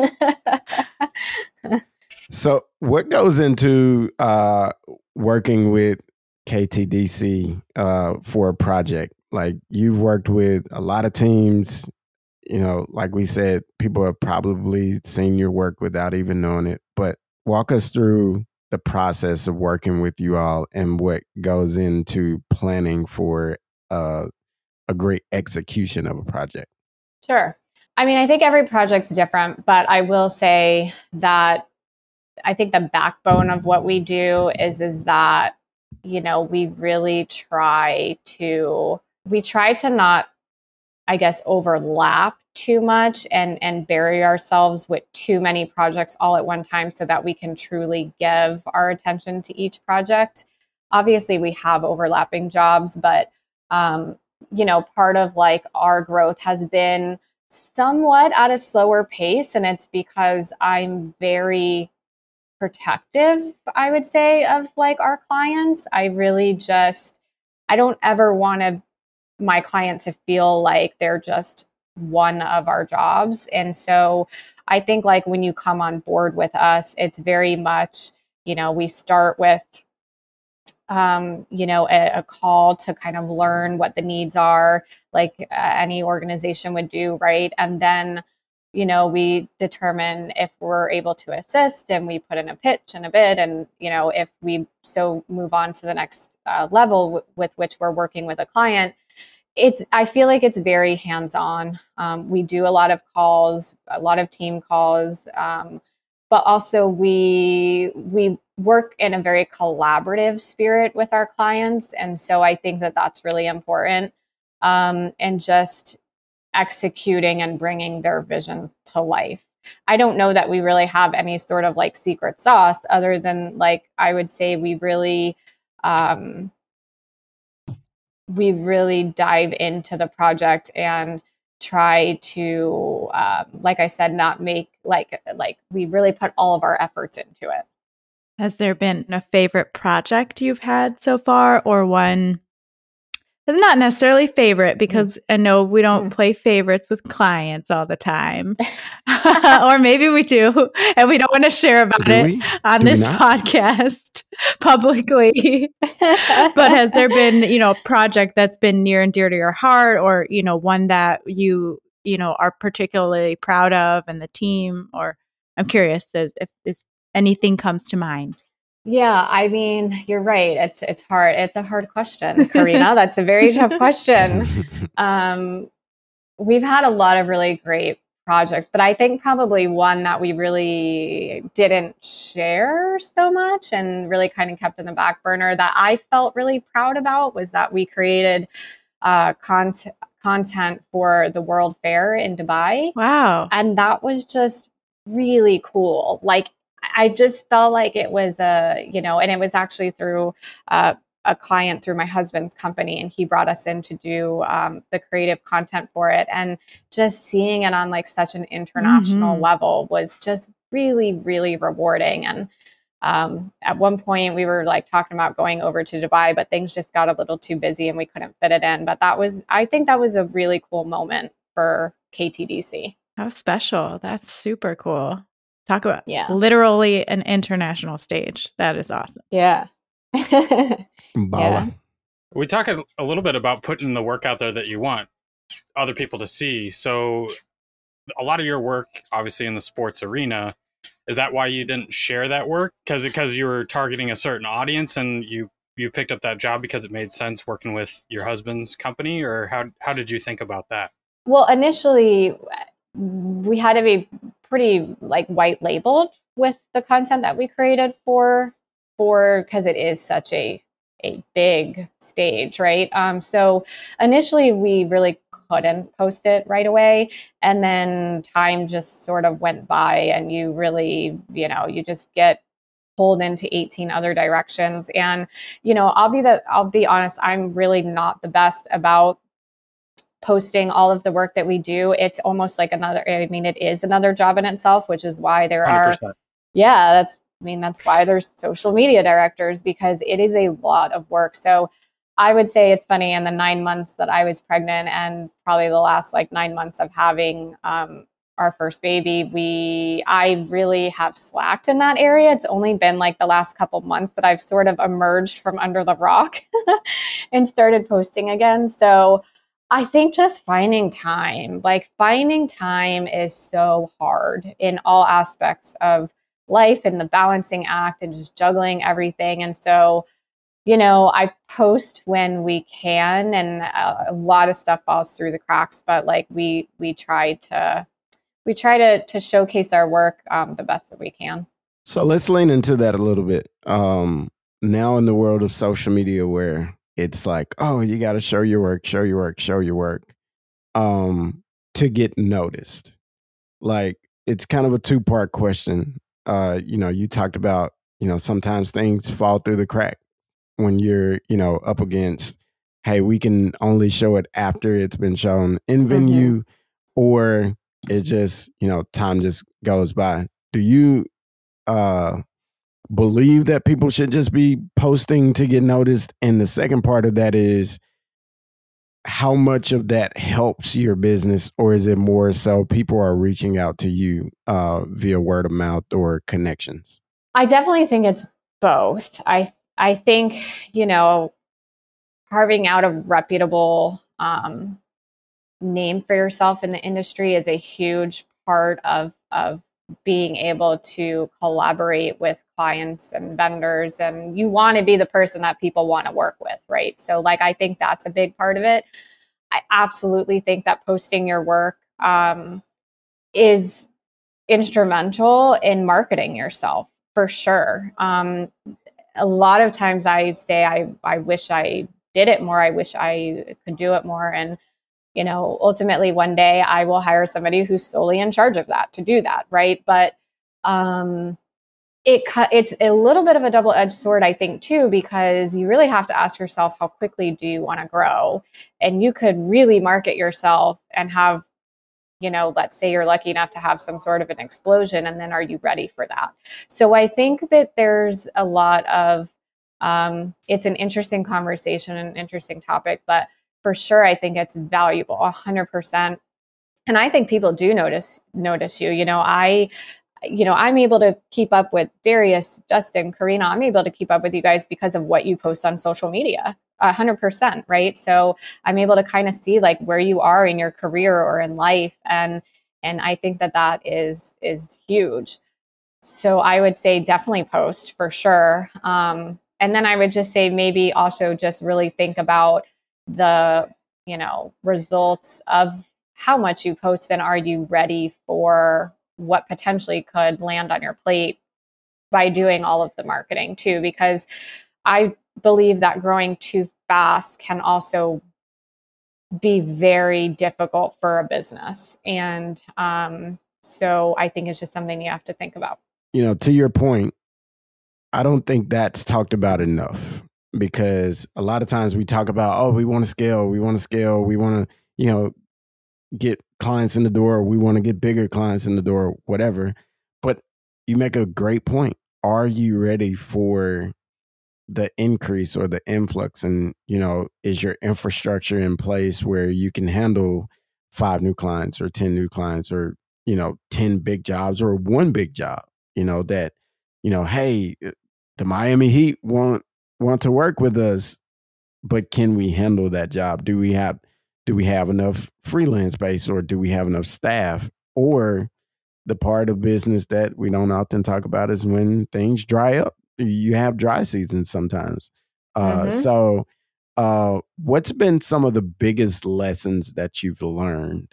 So what goes into uh, working with K T D C uh, for a project? Like, you've worked with a lot of teams, you know, like we said, people have probably seen your work without even knowing it, but walk us through the process of working with you all and what goes into planning for uh, a great execution of a project. Sure. I mean, I think every project's different, but I will say that I think the backbone of what we do is, is that, you know, we really try to, we try to not I guess, overlap too much and, and bury ourselves with too many projects all at one time so that we can truly give our attention to each project. Obviously, we have overlapping jobs, but, um, you know, part of like our growth has been somewhat at a slower pace. And it's because I'm very protective, I would say, of like our clients. I really just, I don't ever want to my client to feel like they're just one of our jobs. And so I think like when you come on board with us, it's very much, you know, we start with, um, you know, a, a call to kind of learn what the needs are, like uh, any organization would do, right? And then, you know, we determine if we're able to assist and we put in a pitch and a bid. And, you know, if we so move on to the next uh, level w- with which we're working with a client, it's, I feel like it's very hands-on. Um, we do a lot of calls, a lot of team calls, um, but also we, we work in a very collaborative spirit with our clients. And so I think that that's really important. Um, and just executing and bringing their vision to life. I don't know that we really have any sort of like secret sauce other than like, I would say we really, um, we really dive into the project and try to, um, like I said, not make like, like we really put all of our efforts into it. Has there been a favorite project you've had so far, or one that's not necessarily favorite, because mm. I know we don't mm. play favorites with clients all the time, or maybe we do, and we don't want to share about do it we? on do this podcast publicly. But has there been, you know, a project that's been near and dear to your heart, or, you know, one that you, you know, are particularly proud of and the team? Or I'm curious if, if anything comes to mind. Yeah, I mean, you're right. It's it's hard. It's a hard question, Karina. That's a very tough question. Um, we've had a lot of really great projects, but I think probably one that we really didn't share so much and really kind of kept in the back burner that I felt really proud about was that we created uh, content content for the World Fair in Dubai. Wow. And that was just really cool. Like, I just felt like it was a, you know, and it was actually through uh, a client through my husband's company, and he brought us in to do um, the creative content for it. And just seeing it on like such an international mm-hmm. level was just really, really rewarding. And um, at one point we were like talking about going over to Dubai, but things just got a little too busy and we couldn't fit it in. But that was, I think that was a really cool moment for K T D C. How special. That's super cool. Talk about yeah. literally an international stage. That is awesome. Yeah. yeah. We talk a, a little bit about putting the work out there that you want other people to see. So a lot of your work, obviously in the sports arena, is that why you didn't share that work? Because because you were targeting a certain audience and you, you picked up that job because it made sense working with your husband's company? Or how how did you think about that? Well, initially, we had to be pretty like white labeled with the content that we created for for because it is such a a big stage, right? Um, so initially we really couldn't post it right away, and then time just sort of went by, and you really, you know, you just get pulled into eighteen other directions. And you know, I'll be the I'll be honest, I'm really not the best about posting all of the work that we do. It's almost like another, I mean, it is another job in itself, which is why there one hundred percent. Are, yeah, that's, I mean, that's why there's social media directors, because it is a lot of work. So I would say it's funny, in the nine months that I was pregnant and probably the last like nine months of having um, our first baby, we, I really have slacked in that area. It's only been like the last couple months that I've sort of emerged from under the rock and started posting again. So I think just finding time, like finding time is so hard in all aspects of life and the balancing act and just juggling everything. And so, you know, I post when we can, and a, a lot of stuff falls through the cracks, but like we, we try to, we try to, to showcase our work um, the best that we can. So let's lean into that a little bit. Um, now in the world of social media where it's like, oh, you got to show your work, show your work, show your work. um, to get noticed? Like, it's kind of a two part question. Uh, you know, you talked about, you know, sometimes things fall through the crack when you're, you know, up against, hey, we can only show it after it's been shown in venue, mm-hmm. or it just, you know, time just goes by. Do you uh, believe that people should just be posting to get noticed? And the second part of that is, how much of that helps your business, or is it more so people are reaching out to you uh, via word of mouth or connections? I definitely think it's both. I I think, you know, carving out a reputable um, name for yourself in the industry is a huge part of of being able to collaborate with clients and vendors, and you want to be the person that people want to work with, right? So like, I think that's a big part of it. I absolutely think that posting your work um, is instrumental in marketing yourself, for sure. Um, a lot of times I say, I, I wish I did it more. I wish I could do it more. And, you know, ultimately one day I will hire somebody who's solely in charge of that to do that. Right. But um, it it's a little bit of a double-edged sword, I think, too, because you really have to ask yourself, how quickly do you want to grow? And you could really market yourself and have, you know, let's say you're lucky enough to have some sort of an explosion, and then are you ready for that? So I think that there's a lot of, um, it's an interesting conversation, an interesting topic, but for sure, I think it's valuable, one hundred percent. And I think people do notice, notice you. You know, I, you know, I'm able to keep up with Darius, Justin, Karina. I'm able to keep up with you guys because of what you post on social media, one hundred percent, right? So I'm able to kind of see like where you are in your career or in life. And and I think that that is is huge. So I would say definitely post for sure. Um, and then I would just say maybe also just really think about the, you know, results of how much you post, and are you ready for what potentially could land on your plate by doing all of the marketing too, because I believe that growing too fast can also be very difficult for a business. And um, so I think it's just something you have to think about. You know, to your point, I don't think that's talked about enough, because a lot of times we talk about, oh, we want to scale, we want to scale, we want to, you know, get clients in the door, we want to get bigger clients in the door, whatever. But you make a great point. Are you ready for the increase or the influx? And, you know, is your infrastructure in place where you can handle five new clients or ten new clients, or, you know, ten big jobs or one big job, you know, that, you know, hey, the Miami Heat want, want to work with us, but can we handle that job? Do we have, do we have enough freelance space, or do we have enough staff? Or the part of business that we don't often talk about is when things dry up. You have dry seasons sometimes. Uh, mm-hmm. So uh, what's been some of the biggest lessons that you've learned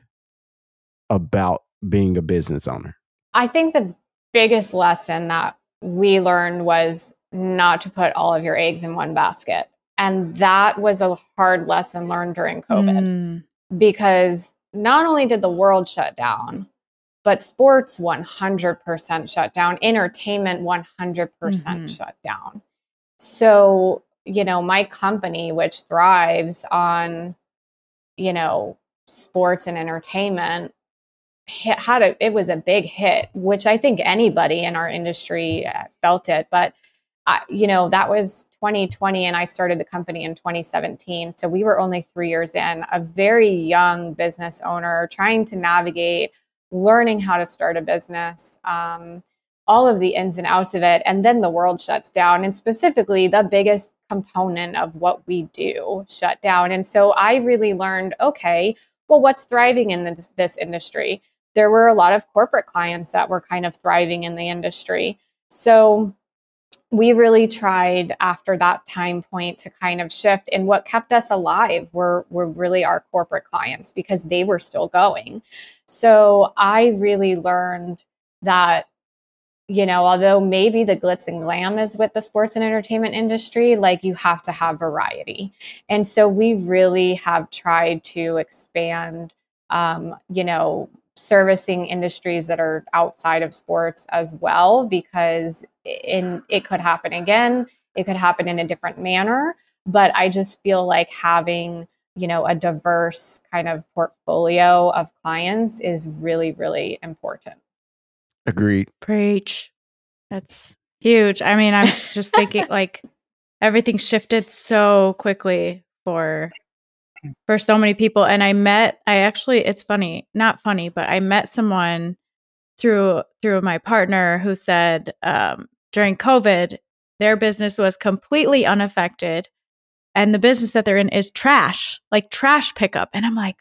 about being a business owner? I think the biggest lesson that we learned was not to put all of your eggs in one basket. And that was a hard lesson learned during COVID, mm. because not only did the world shut down, but sports one hundred percent shut down, entertainment one hundred percent mm-hmm. shut down. So, you know, my company, which thrives on, you know, sports and entertainment, hit, had a, it was a big hit, which I think anybody in our industry felt it. But, I, you know, that was twenty twenty, and I started the company in twenty seventeen. So we were only three years in, a very young business owner trying to navigate learning how to start a business, um, all of the ins and outs of it. And then the world shuts down, and specifically the biggest component of what we do shut down. And so I really learned, okay, well, what's thriving in this, this industry? There were a lot of corporate clients that were kind of thriving in the industry. So we really tried after that time point to kind of shift, and what kept us alive were, were really our corporate clients, because they were still going. So I really learned that, you know, although maybe the glitz and glam is with the sports and entertainment industry, like you have to have variety. And so we really have tried to expand um, you know, servicing industries that are outside of sports as well, because in it could happen again. It could happen in a different manner. But I just feel like having, you know, a diverse kind of portfolio of clients is really, really important. Agreed. Preach. That's huge. I mean, I'm just thinking like everything shifted so quickly for for so many people. And I met, I actually, it's funny, not funny, but I met someone through through my partner who said um, during COVID, their business was completely unaffected, and the business that they're in is trash, like trash pickup. And I'm like,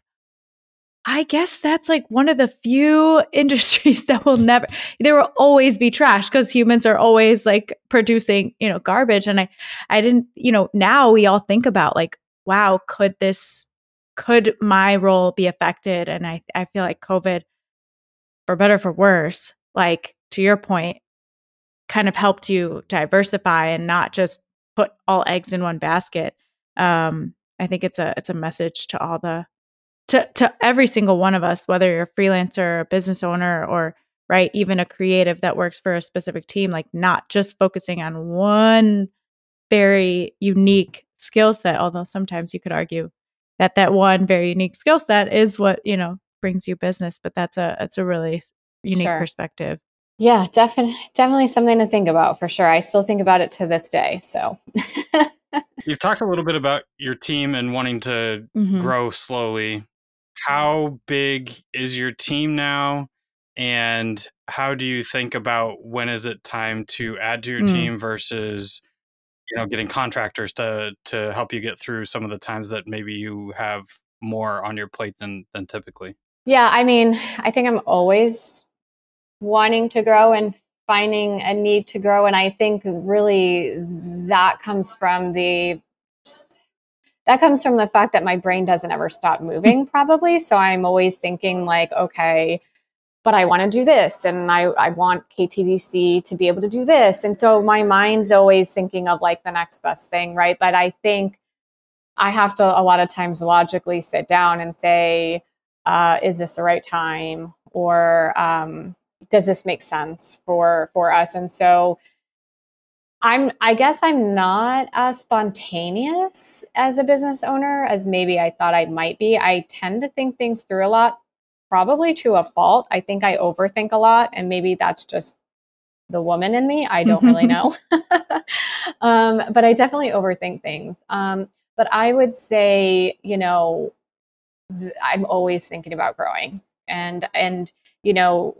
I guess that's like one of the few industries that will never, there will always be trash because humans are always like producing, you know, garbage. And I, I didn't, you know, now we all think about like, wow, could this, could my role be affected? And I, I feel like COVID, for better or for worse, like to your point, kind of helped you diversify and not just put all eggs in one basket. Um, I think it's a, it's a message to all the, to to every single one of us, whether you're a freelancer, a business owner, or right, even a creative that works for a specific team, like not just focusing on one very unique skill set, although sometimes you could argue that that one very unique skill set is what, you know, brings you business, but that's a it's a really unique Sure. perspective. Yeah, definitely definitely something to think about for sure. I still think about it to this day. So You've talked a little bit about your team and wanting to Mhm. grow slowly. How big is your team now? And how do you think about when is it time to add to your Mm. team versus, you know, getting contractors to to help you get through some of the times that maybe you have more on your plate than than typically? yeah, I mean, I think I'm always wanting to grow and finding a need to grow. And I think really that comes from the that comes from the fact that my brain doesn't ever stop moving, probably. So I'm always thinking like, okay, but I want to do this, and I, I want K T D C to be able to do this. And so my mind's always thinking of like the next best thing, right? But I think I have to a lot of times logically sit down and say, uh, is this the right time? Or um, does this make sense for for us? And so I'm, I guess I'm not as spontaneous as a business owner as maybe I thought I might be. I tend to think things through a lot, probably to a fault. I think I overthink a lot, and maybe that's just the woman in me. I don't really know. um, but I definitely overthink things. Um, but I would say, you know, th- I'm always thinking about growing and, and, you know,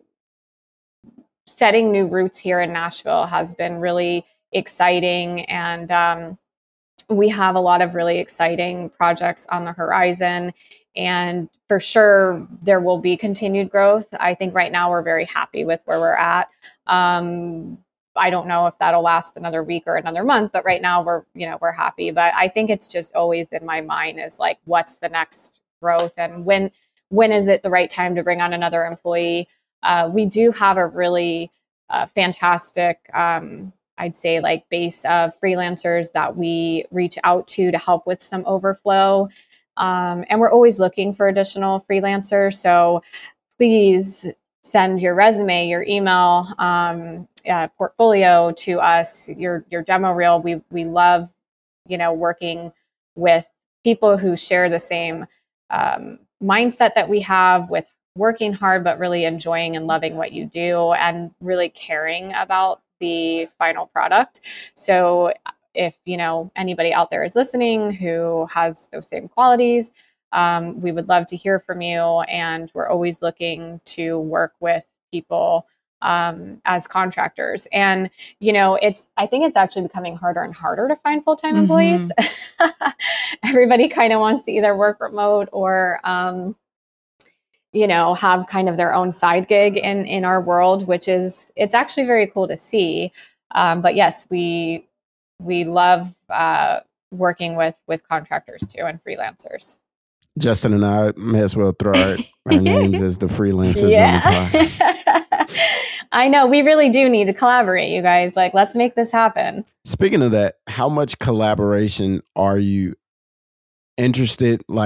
setting new roots here in Nashville has been really exciting. And um, we have a lot of really exciting projects on the horizon. And for sure, there will be continued growth. I think right now we're very happy with where we're at. Um, I don't know if that'll last another week or another month, but right now we're, you know, we're happy. But I think it's just always in my mind is like, what's the next growth, and when, when is it the right time to bring on another employee? Uh, we do have a really uh, fantastic, um, I'd say, like base of freelancers that we reach out to to help with some overflow. Um, and we're always looking for additional freelancers. So please send your resume, your email, um, uh, portfolio to us, your your demo reel. We we love, you know, working with people who share the same um, mindset that we have with working hard, but really enjoying and loving what you do and really caring about the final product. So if, you know, anybody out there is listening who has those same qualities, um, we would love to hear from you. And we're always looking to work with people um, as contractors. And, you know, it's, I think it's actually becoming harder and harder to find full-time employees. Mm-hmm. Everybody kind of wants to either work remote or, um, you know, have kind of their own side gig in, in our world, which is, it's actually very cool to see. Um, but yes, we, we love uh, working with, with contractors too and freelancers. Justin and I may as well throw our, our names as the freelancers. Yeah. On the pod. I know, we really do need to collaborate, you guys. Like, let's make this happen. Speaking of that, how much collaboration are you interested, like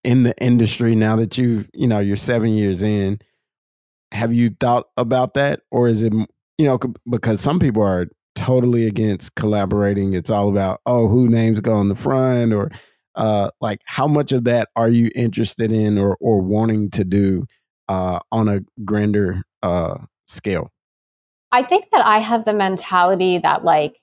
in the industry now that you, you know, you're seven years in, have you thought about that? Or is it, you know, because some people are totally against collaborating. It's all about, oh, who names go on the front, or uh, like how much of that are you interested in or, or wanting to do uh, on a grander uh, scale? I think that I have the mentality that, like,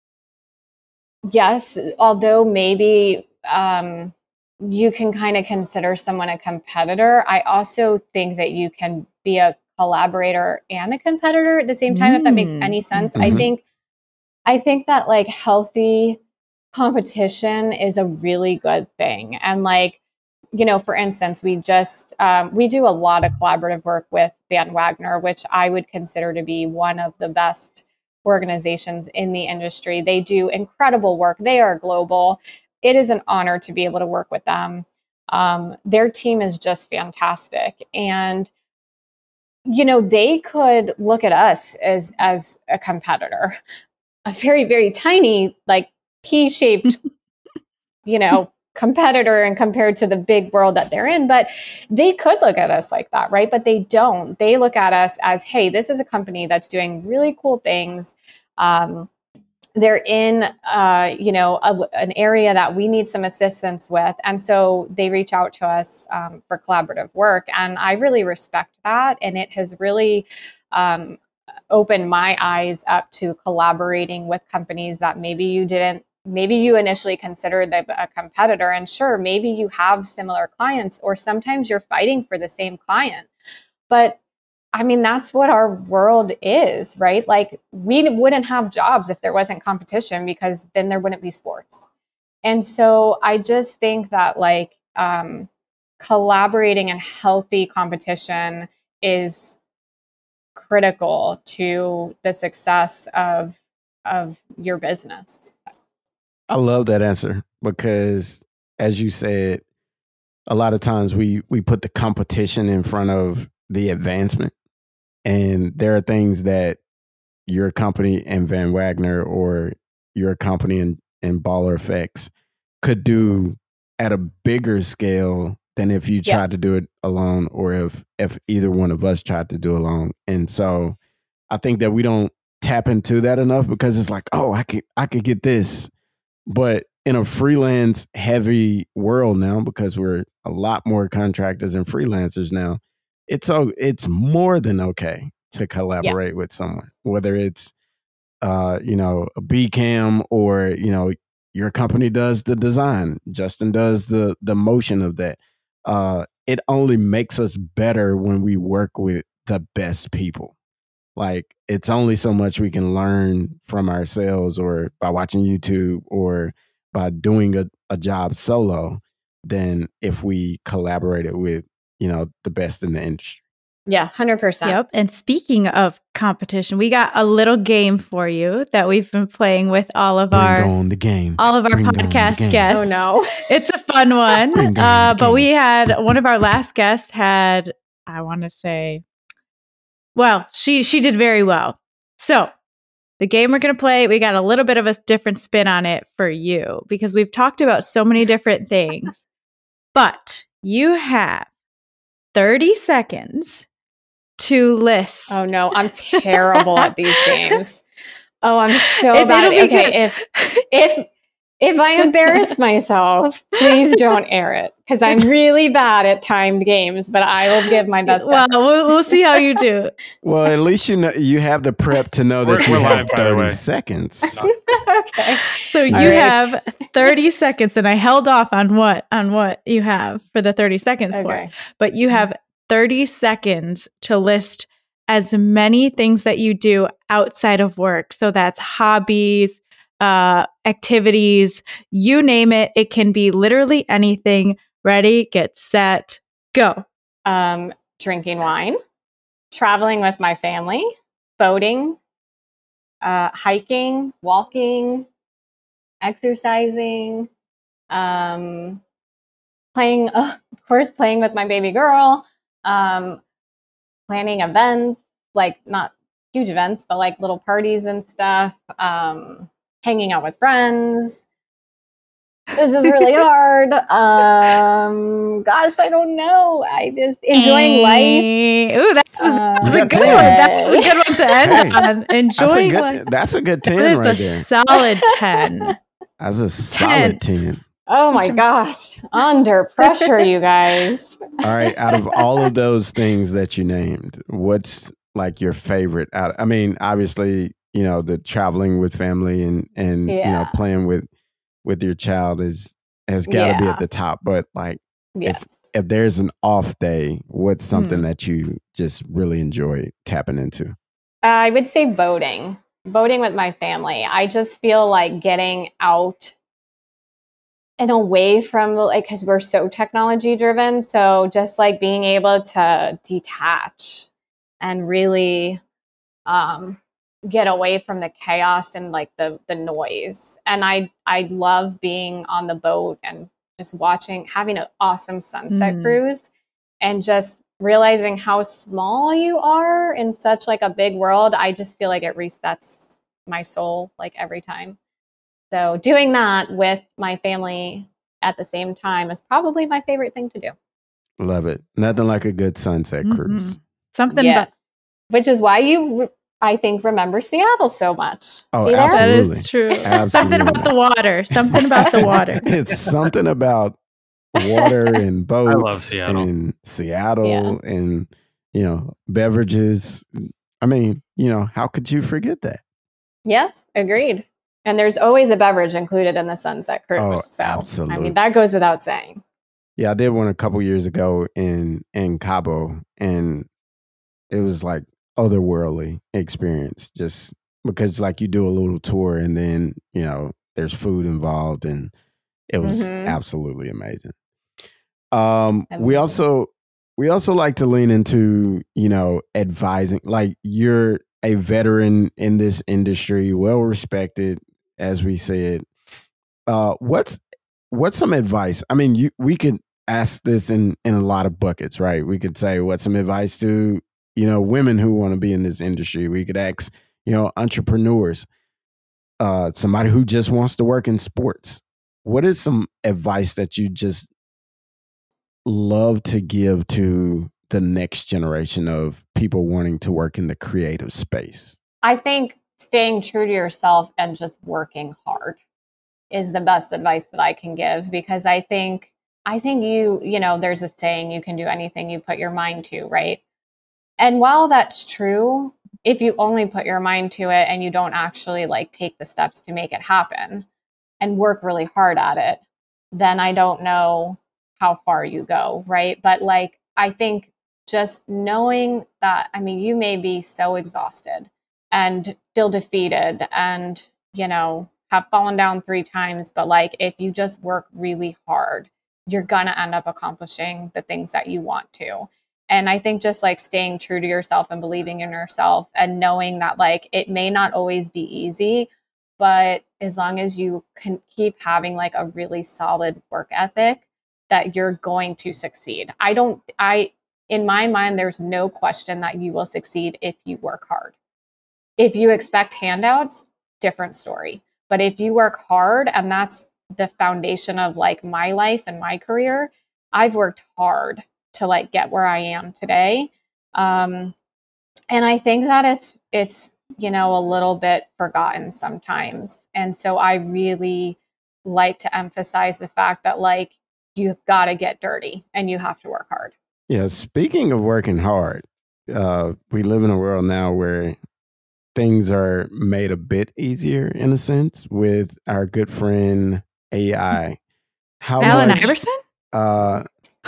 yes, although maybe um, you can kind of consider someone a competitor, I also think that you can be a collaborator and a competitor at the same time, mm. if that makes any sense. Mm-hmm. I think, I think that like healthy competition is a really good thing. And like, you know, for instance, we just, um, we do a lot of collaborative work with Van Wagner, which I would consider to be one of the best organizations in the industry. They do incredible work. They are global. It is an honor to be able to work with them. Um, their team is just fantastic. And, you know, they could look at us as, as a competitor, a very, very tiny, like pea-shaped, you know, competitor and compared to the big world that they're in. But they could look at us like that, right? But they don't. They look at us as, hey, this is a company that's doing really cool things. Um, they're in, uh, you know, a, an area that we need some assistance with. And so they reach out to us um, for collaborative work. And I really respect that. And it has really um, opened my eyes up to collaborating with companies that maybe you didn't Maybe you initially considered them a competitor, and sure, maybe you have similar clients, or sometimes you're fighting for the same client. But I mean, that's what our world is, right? Like, we wouldn't have jobs if there wasn't competition, because then there wouldn't be sports. And so I just think that like um, collaborating and healthy competition is critical to the success of of your business. I love that answer, because as you said, a lot of times we we put the competition in front of the advancement. And there are things that your company and Van Wagner, or your company and, and Baller Effects could do at a bigger scale than if you tried yes. to do it alone, or if if either one of us tried to do it alone. And so I think that we don't tap into that enough, because it's like, oh, I could I could get this. But in a freelance heavy world now, because we're a lot more contractors and freelancers now, it's so it's more than okay to collaborate yeah. with someone, whether it's uh, you know, a B CAM, or, you know, your company does the design, Justin does the the motion of that. Uh, it only makes us better when we work with the best people. Like, it's only so much we can learn from ourselves, or by watching YouTube, or by doing a, a job solo, than if we collaborated with, you know, the best in the industry. Yeah, one hundred percent. Yep. And speaking of competition, we got a little game for you that we've been playing with all of Bring our on the game. all of our Bring podcast guests. Oh no. It's a fun one. Uh, but we had one of our last guests had, I want to say, well, she she did very well. So the game we're going to play, we got a little bit of a different spin on it for you, because we've talked about so many different things. But you have thirty seconds to list. Oh no, I'm terrible at these games. Oh, I'm so It- bad. it'll be Okay, good. if if if I embarrass myself, please don't air it, because I'm really bad at timed games. But I will give my best. Well, we'll we'll see how you do. Well, at least you know you have the prep to know that We're- you we're have live, by the thirty way. seconds. Okay. So you All right. have thirty seconds, and I held off on what on what you have for the thirty seconds for. Okay. But you have thirty seconds to list as many things that you do outside of work. So that's hobbies, uh, activities, you name it. It can be literally anything. Ready, get set, go. Um, drinking wine, traveling with my family, boating, uh, hiking, walking, exercising, um, playing, uh, of course, playing with my baby girl, um, planning events, like not huge events, but like little parties and stuff, um, hanging out with friends. This is really hard. Um, gosh, I don't know. I just enjoying life. Ooh, that's, Uh, that's a good ten. one. That's a good one to end Hey, on. Enjoying That's a good, life. that's a good ten That is right a there. solid ten. That's a solid ten. Oh my gosh. Under pressure, you guys. All right. Out of all of those things that you named, what's like your favorite? Out, I mean, obviously, you know, the traveling with family and, and Yeah. you know, playing with, with your child is, has got to Yeah. be at the top. But like, Yes. if, if there's an off day, what's something Hmm. that you just really enjoy tapping into? Uh, I would say boating. Boating with my family. I just feel like getting out and away from, like, because we're so technology driven. So just like being able to detach and really um, get away from the chaos and like the the noise. And I I love being on the boat and just watching, having an awesome sunset Mm. cruise, and just realizing how small you are in such like a big world. I just feel like it resets my soul like every time. So doing that with my family at the same time is probably my favorite thing to do. Love it. Nothing like a good sunset Mhm. cruise. Something Yes. about Which is why you, re- I think, remember Seattle so much. Oh, See there? that absolutely. is true. Absolutely. Something about the water. Something about the water. It's something about water and boats I love Seattle. and Seattle and, you know, beverages. I mean, you know, how could you forget that? Yes, agreed. And there's always a beverage included in the sunset cruise. Oh, so, I absolutely. mean, that goes without saying. Yeah, I did one a couple years ago in in Cabo, and it was like otherworldly experience, just because like you do a little tour and then, you know, there's food involved, and it was Mhm. absolutely amazing. Um, we Amazing. also we also like to lean into, you know, advising. Like, you're a veteran in this industry, well respected, as we said. Uh, what's what's some advice? I mean, you we could ask this in in a lot of buckets, right? We could say, what's some advice to, you know, women who want to be in this industry? We could ask, you know, entrepreneurs, uh, somebody who just wants to work in sports. What is some advice that you just love to give to the next generation of people wanting to work in the creative space? I think staying true to yourself and just working hard is the best advice that I can give, because I think I think you, you know, there's a saying, you can do anything you put your mind to, right? And while that's true, if you only put your mind to it and you don't actually like take the steps to make it happen and work really hard at it, then I don't know how far you go, right? But like, I think just knowing that, I mean, you may be so exhausted and feel defeated and, you know, have fallen down three times, but like, if you just work really hard, you're gonna end up accomplishing the things that you want to. And I think just like staying true to yourself and believing in yourself and knowing that like it may not always be easy, but as long as you can keep having like a really solid work ethic, that you're going to succeed. I don't, I, in my mind, there's no question that you will succeed if you work hard. If you expect handouts, different story. But if you work hard, and that's the foundation of like my life and my career, I've worked hard to like get where I am today. Um, and I think that it's, it's, you know, a little bit forgotten sometimes. And so I really like to emphasize the fact that like, you've got to get dirty and you have to work hard. Yeah, speaking of working hard, uh, we live in a world now where things are made a bit easier in a sense with our good friend A I. How Allen much? Iverson? Uh,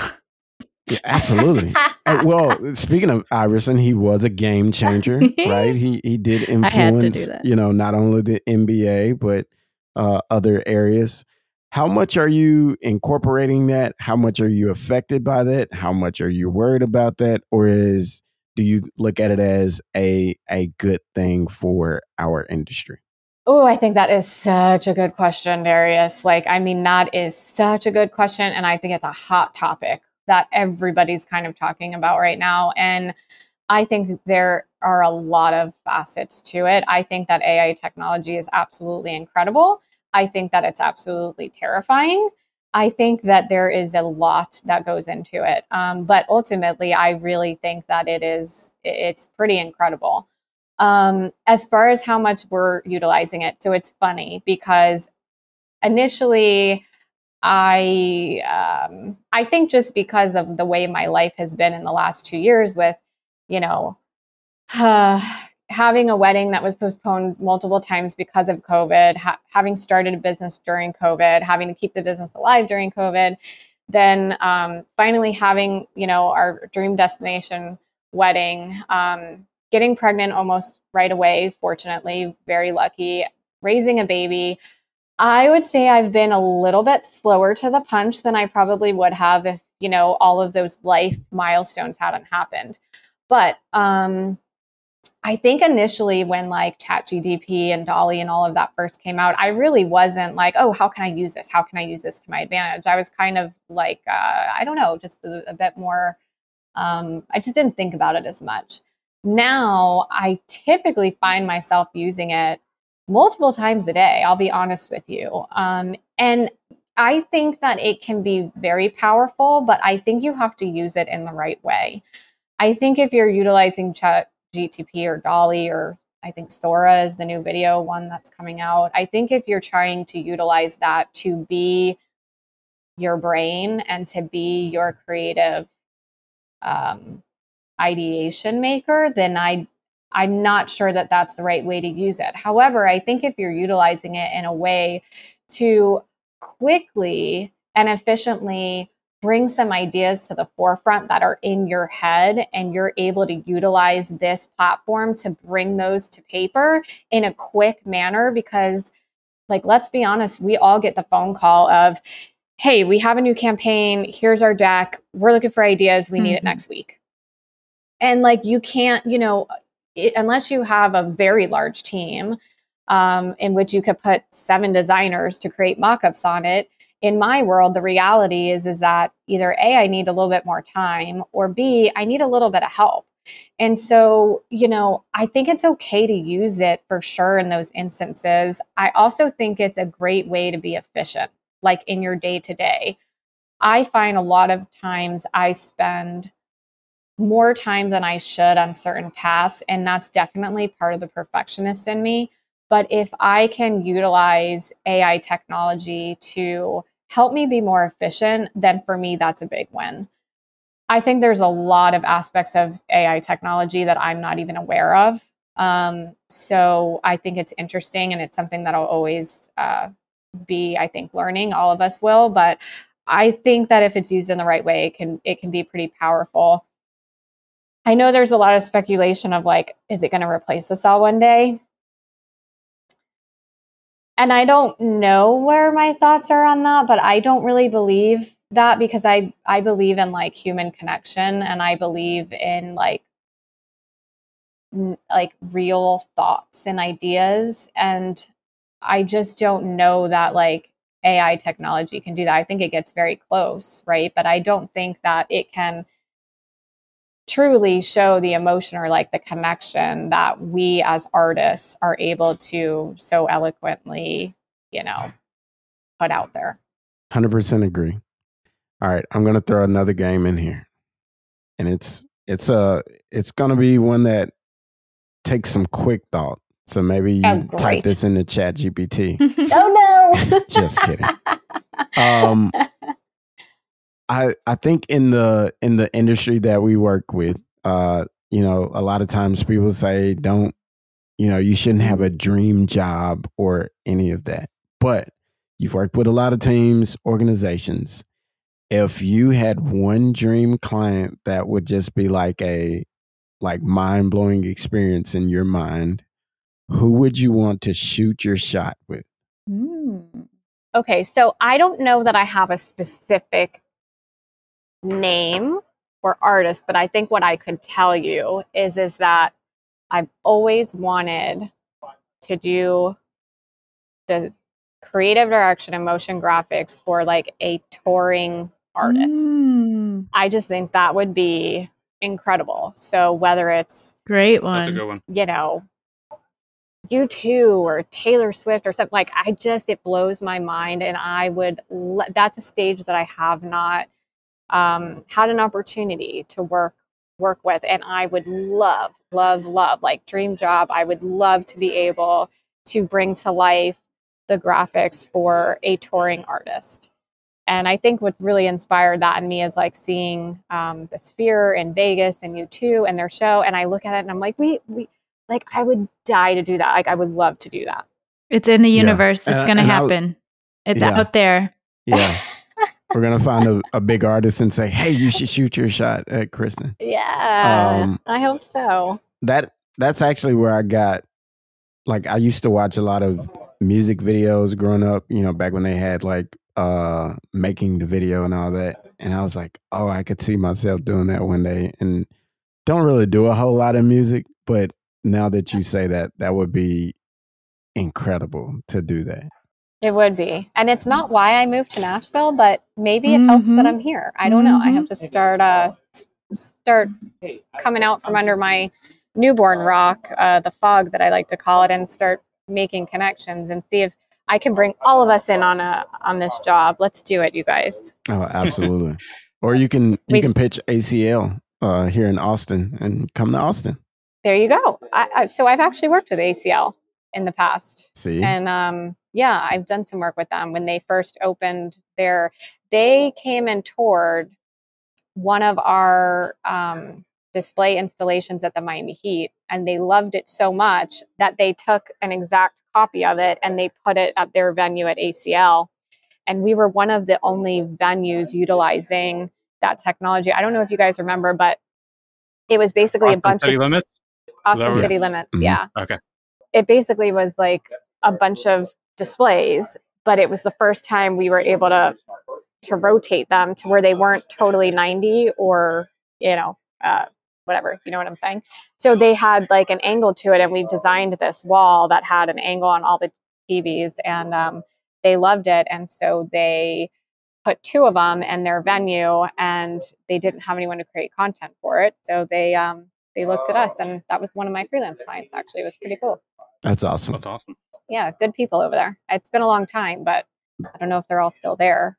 yeah, absolutely. Uh, well, speaking of Iverson, he was a game changer, right? He he did I had to do influence, that. you know, not only the N B A but uh, other areas. How much are you incorporating that? How much are you affected by that? How much are you worried about that? Or is do you look at it as a a good thing for our industry? Oh, I think that is such a good question, Darius. Like, I mean, that is such a good question. And I think it's a hot topic that everybody's kind of talking about right now. And I think there are a lot of facets to it. I think that A I technology is absolutely incredible. I think that it's absolutely terrifying. I think that there is a lot that goes into it. Um, but ultimately, I really think that it is, it's pretty incredible. Um, as far as how much we're utilizing it. So it's funny because initially I, um, I think just because of the way my life has been in the last two years with, you know, uh, having a wedding that was postponed multiple times because of COVID, ha- having started a business during COVID, having to keep the business alive during COVID, then um, finally having, you know, our dream destination wedding, um, getting pregnant almost right away, fortunately, very lucky, raising a baby. I would say I've been a little bit slower to the punch than I probably would have if, you know, all of those life milestones hadn't happened. But um, I think initially when like ChatGPT and DALL-E and all of that first came out, I really wasn't like, oh, how can I use this? How can I use this to my advantage? I was kind of like, uh, I don't know, just a, a bit more, um, I just didn't think about it as much. Now I typically find myself using it multiple times a day, I'll be honest with you. Um, and I think that it can be very powerful, but I think you have to use it in the right way. I think if you're utilizing Chat G T P or DALL-E, or I think Sora is the new video one that's coming out. I think if you're trying to utilize that to be your brain and to be your creative um, ideation maker, then I, I'm not sure that that's the right way to use it. However, I think if you're utilizing it in a way to quickly and efficiently bring some ideas to the forefront that are in your head, and you're able to utilize this platform to bring those to paper in a quick manner, because like, let's be honest, we all get the phone call of, hey, we have a new campaign. Here's our deck. We're looking for ideas. We mm-hmm. need it next week. And like, you can't, you know, it, unless you have a very large team um, in which you could put seven designers to create mock-ups on it. In my world, the reality is, is that either A, I need a little bit more time, or B, I need a little bit of help. And so, you know, I think it's okay to use it for sure in those instances. I also think it's a great way to be efficient, like in your day to day. I find a lot of times I spend more time than I should on certain tasks, and that's definitely part of the perfectionist in me. But if I can utilize A I technology to help me be more efficient, then for me, that's a big win. I think there's a lot of aspects of A I technology that I'm not even aware of. Um, so I think it's interesting, and it's something that I'll always uh, be, I think, learning. All of us will. But I think that if it's used in the right way, it can it can be pretty powerful. I know there's a lot of speculation of like, is it going to replace us all one day? And I don't know where my thoughts are on that, but I don't really believe that, because I, I believe in like human connection, and I believe in like, n- like real thoughts and ideas. And I just don't know that like A I technology can do that. I think it gets very close, right? But I don't think that it can truly show the emotion or like the connection that we as artists are able to so eloquently, you know, put out there. one hundred percent agree. All right, I'm going to throw another game in here. And it's it's a it's going to be one that takes some quick thought. So maybe you Oh, type great. this into Chat G P T. Oh no. Just kidding. Um I I think in the in the industry that we work with, uh, you know, a lot of times people say don't, you know, you shouldn't have a dream job or any of that. But you've worked with a lot of teams, organizations. If you had one dream client that would just be like a like mind-blowing experience in your mind, who would you want to shoot your shot with? Mm. Okay, so I don't know that I have a specific name or artist, but I think what I could tell you is is that I've always wanted to do the creative direction and motion graphics for like a touring artist. Mm. I just think that would be incredible. So whether it's, Great one. That's a good one. you know, U two or Taylor Swift or something. Like, I just, it blows my mind. And I would, that's a stage that I have not um, had an opportunity to work, work with. And I would love, love, love, like dream job. I would love to be able to bring to life the graphics for a touring artist. And I think what's really inspired that in me is like seeing um, the Sphere in Vegas and U two and their show. And I look at it and I'm like, we, we, like, I would die to do that. Like, I would love to do that. It's in the universe. Yeah. It's And- going to and I- happen. It's Yeah. out there. Yeah. We're going to find a, a big artist and say, hey, you should shoot your shot at Kristen. Yeah, Um, I hope so. That That's actually where I got, like, I used to watch a lot of music videos growing up, you know, back when they had like uh, making the video and all that. And I was like, oh, I could see myself doing that one day. And don't really do a whole lot of music, but now that you say that, that would be incredible to do that. It would be. And it's not why I moved to Nashville, but maybe it helps Mhm. that I'm here. I don't know. I Mhm. have to start uh start coming out from under my newborn rock, uh, the fog that I like to call it, and start making connections and see if I can bring all of us in on a on this job. Let's do it, you guys. Oh, absolutely. Or you can you We- can pitch A C L uh, here in Austin and come to Austin. There you go. I, I, so I've actually worked with A C L in the past. See? And um, yeah, I've done some work with them when they first opened their, they came and toured one of our um, display installations at the Miami Heat, and they loved it so much that they took an exact copy of it and they put it at their venue at A C L. And we were one of the only venues utilizing that technology. I don't know if you guys remember, but it was basically Austin a bunch City of Limits? Austin what- City Limits. Mhm. Yeah. Okay. It basically was like a bunch of displays, but it was the first time we were able to to rotate them to where they weren't totally ninety or, you know, uh, whatever, you know what I'm saying? So they had like an angle to it, and we designed this wall that had an angle on all the T Vs, and um, they loved it. And so they put two of them in their venue, and they didn't have anyone to create content for it. So they, um, they looked at us, and that was one of my freelance clients, actually. It was pretty cool. That's awesome. That's awesome. Yeah, good people over there. It's been a long time, but I don't know if they're all still there.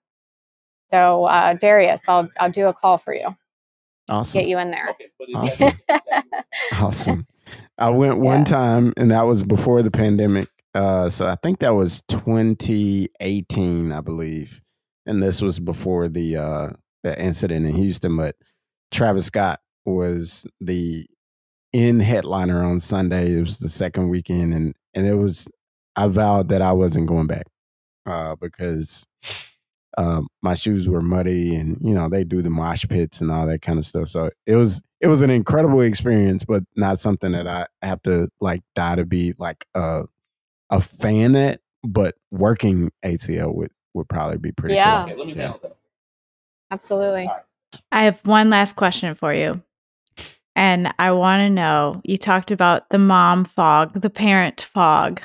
So uh, Darius, I'll I'll do a call for you. Awesome. Get you in there. Awesome. Awesome. I went one Yeah. time, and that was before the pandemic. Uh, so I think that was twenty eighteen, I believe. And this was before the uh, the incident in Houston. But Travis Scott was the in headliner on Sunday. It was the second weekend, and and it was. I vowed that I wasn't going back uh, because um, my shoes were muddy, and you know they do the mosh pits and all that kind of stuff. So it was it was an incredible experience, but not something that I have to like die to be like a a fan at. But working A C L would would probably be pretty Yeah. cool. Yeah. Absolutely. I have one last question for you. And I want to know, you talked about the mom fog, the parent fog.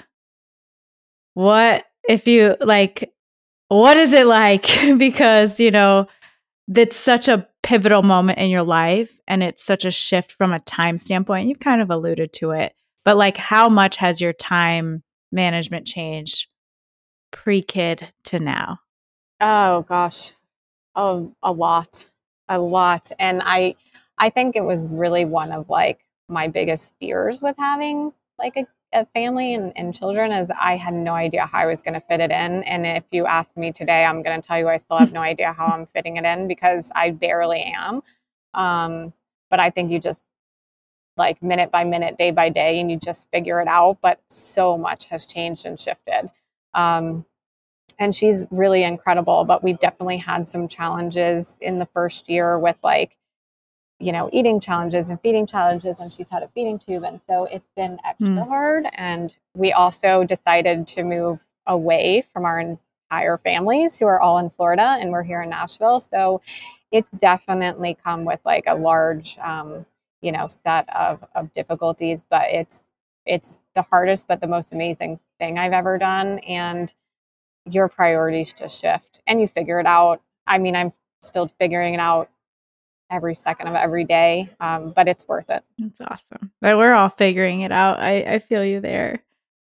What if you like, what is it like? Because, you know, that's such a pivotal moment in your life, and it's such a shift from a time standpoint. You've kind of alluded to it, but like, how much has your time management changed pre-kid to now? Oh gosh. Oh, a lot. A lot. And I I think it was really one of like my biggest fears with having like a, a family and, and children is I had no idea how I was going to fit it in. And if you ask me today, I'm going to tell you I still have no idea how I'm fitting it in because I barely am. Um, but I think you just like minute by minute, day by day, and you just figure it out. But so much has changed and shifted. Um, and she's really incredible, but we've definitely had some challenges in the first year with like, you know, eating challenges and feeding challenges, and she's had a feeding tube. And so it's been extra Mm. hard. And we also decided to move away from our entire families who are all in Florida, and we're here in Nashville. So it's definitely come with like a large, um, you know, set of, of difficulties, but it's, it's the hardest, but the most amazing thing I've ever done. And your priorities just shift and you figure it out. I mean, I'm still figuring it out every second of every day, um, but it's worth it. That's awesome. But we're all figuring it out. I, I feel you there.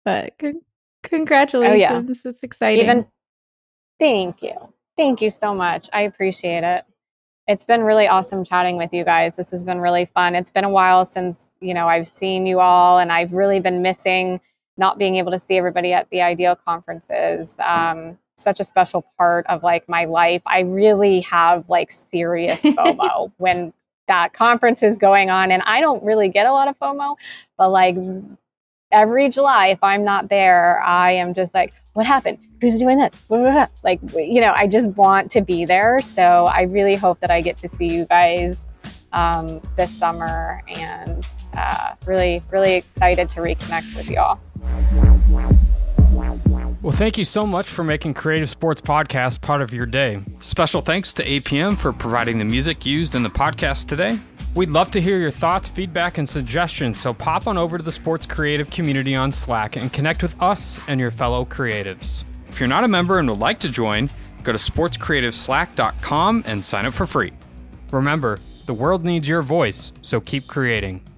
But con- congratulations. Oh, yeah. It's exciting. Even Thank you. Thank you so much. I appreciate it. It's been really awesome chatting with you guys. This has been really fun. It's been a while since, you know, I've seen you all, and I've really been missing not being able to see everybody at the Ideal conferences. Um, such a special part of like my life. I really have like serious FOMO when that conference is going on, and I don't really get a lot of FOMO, but like every July, if I'm not there, I am just like, what happened? Who's doing this? Like, you know, I just want to be there. So I really hope that I get to see you guys um, this summer, and uh, really, really excited to reconnect with you all. Well, thank you so much for making Creative Sports Podcast part of your day. Special thanks to A P M for providing the music used in the podcast today. We'd love to hear your thoughts, feedback, and suggestions, so pop on over to the Sports Creative community on Slack and connect with us and your fellow creatives. If you're not a member and would like to join, go to sports creative slack dot com and sign up for free. Remember, the world needs your voice, so keep creating.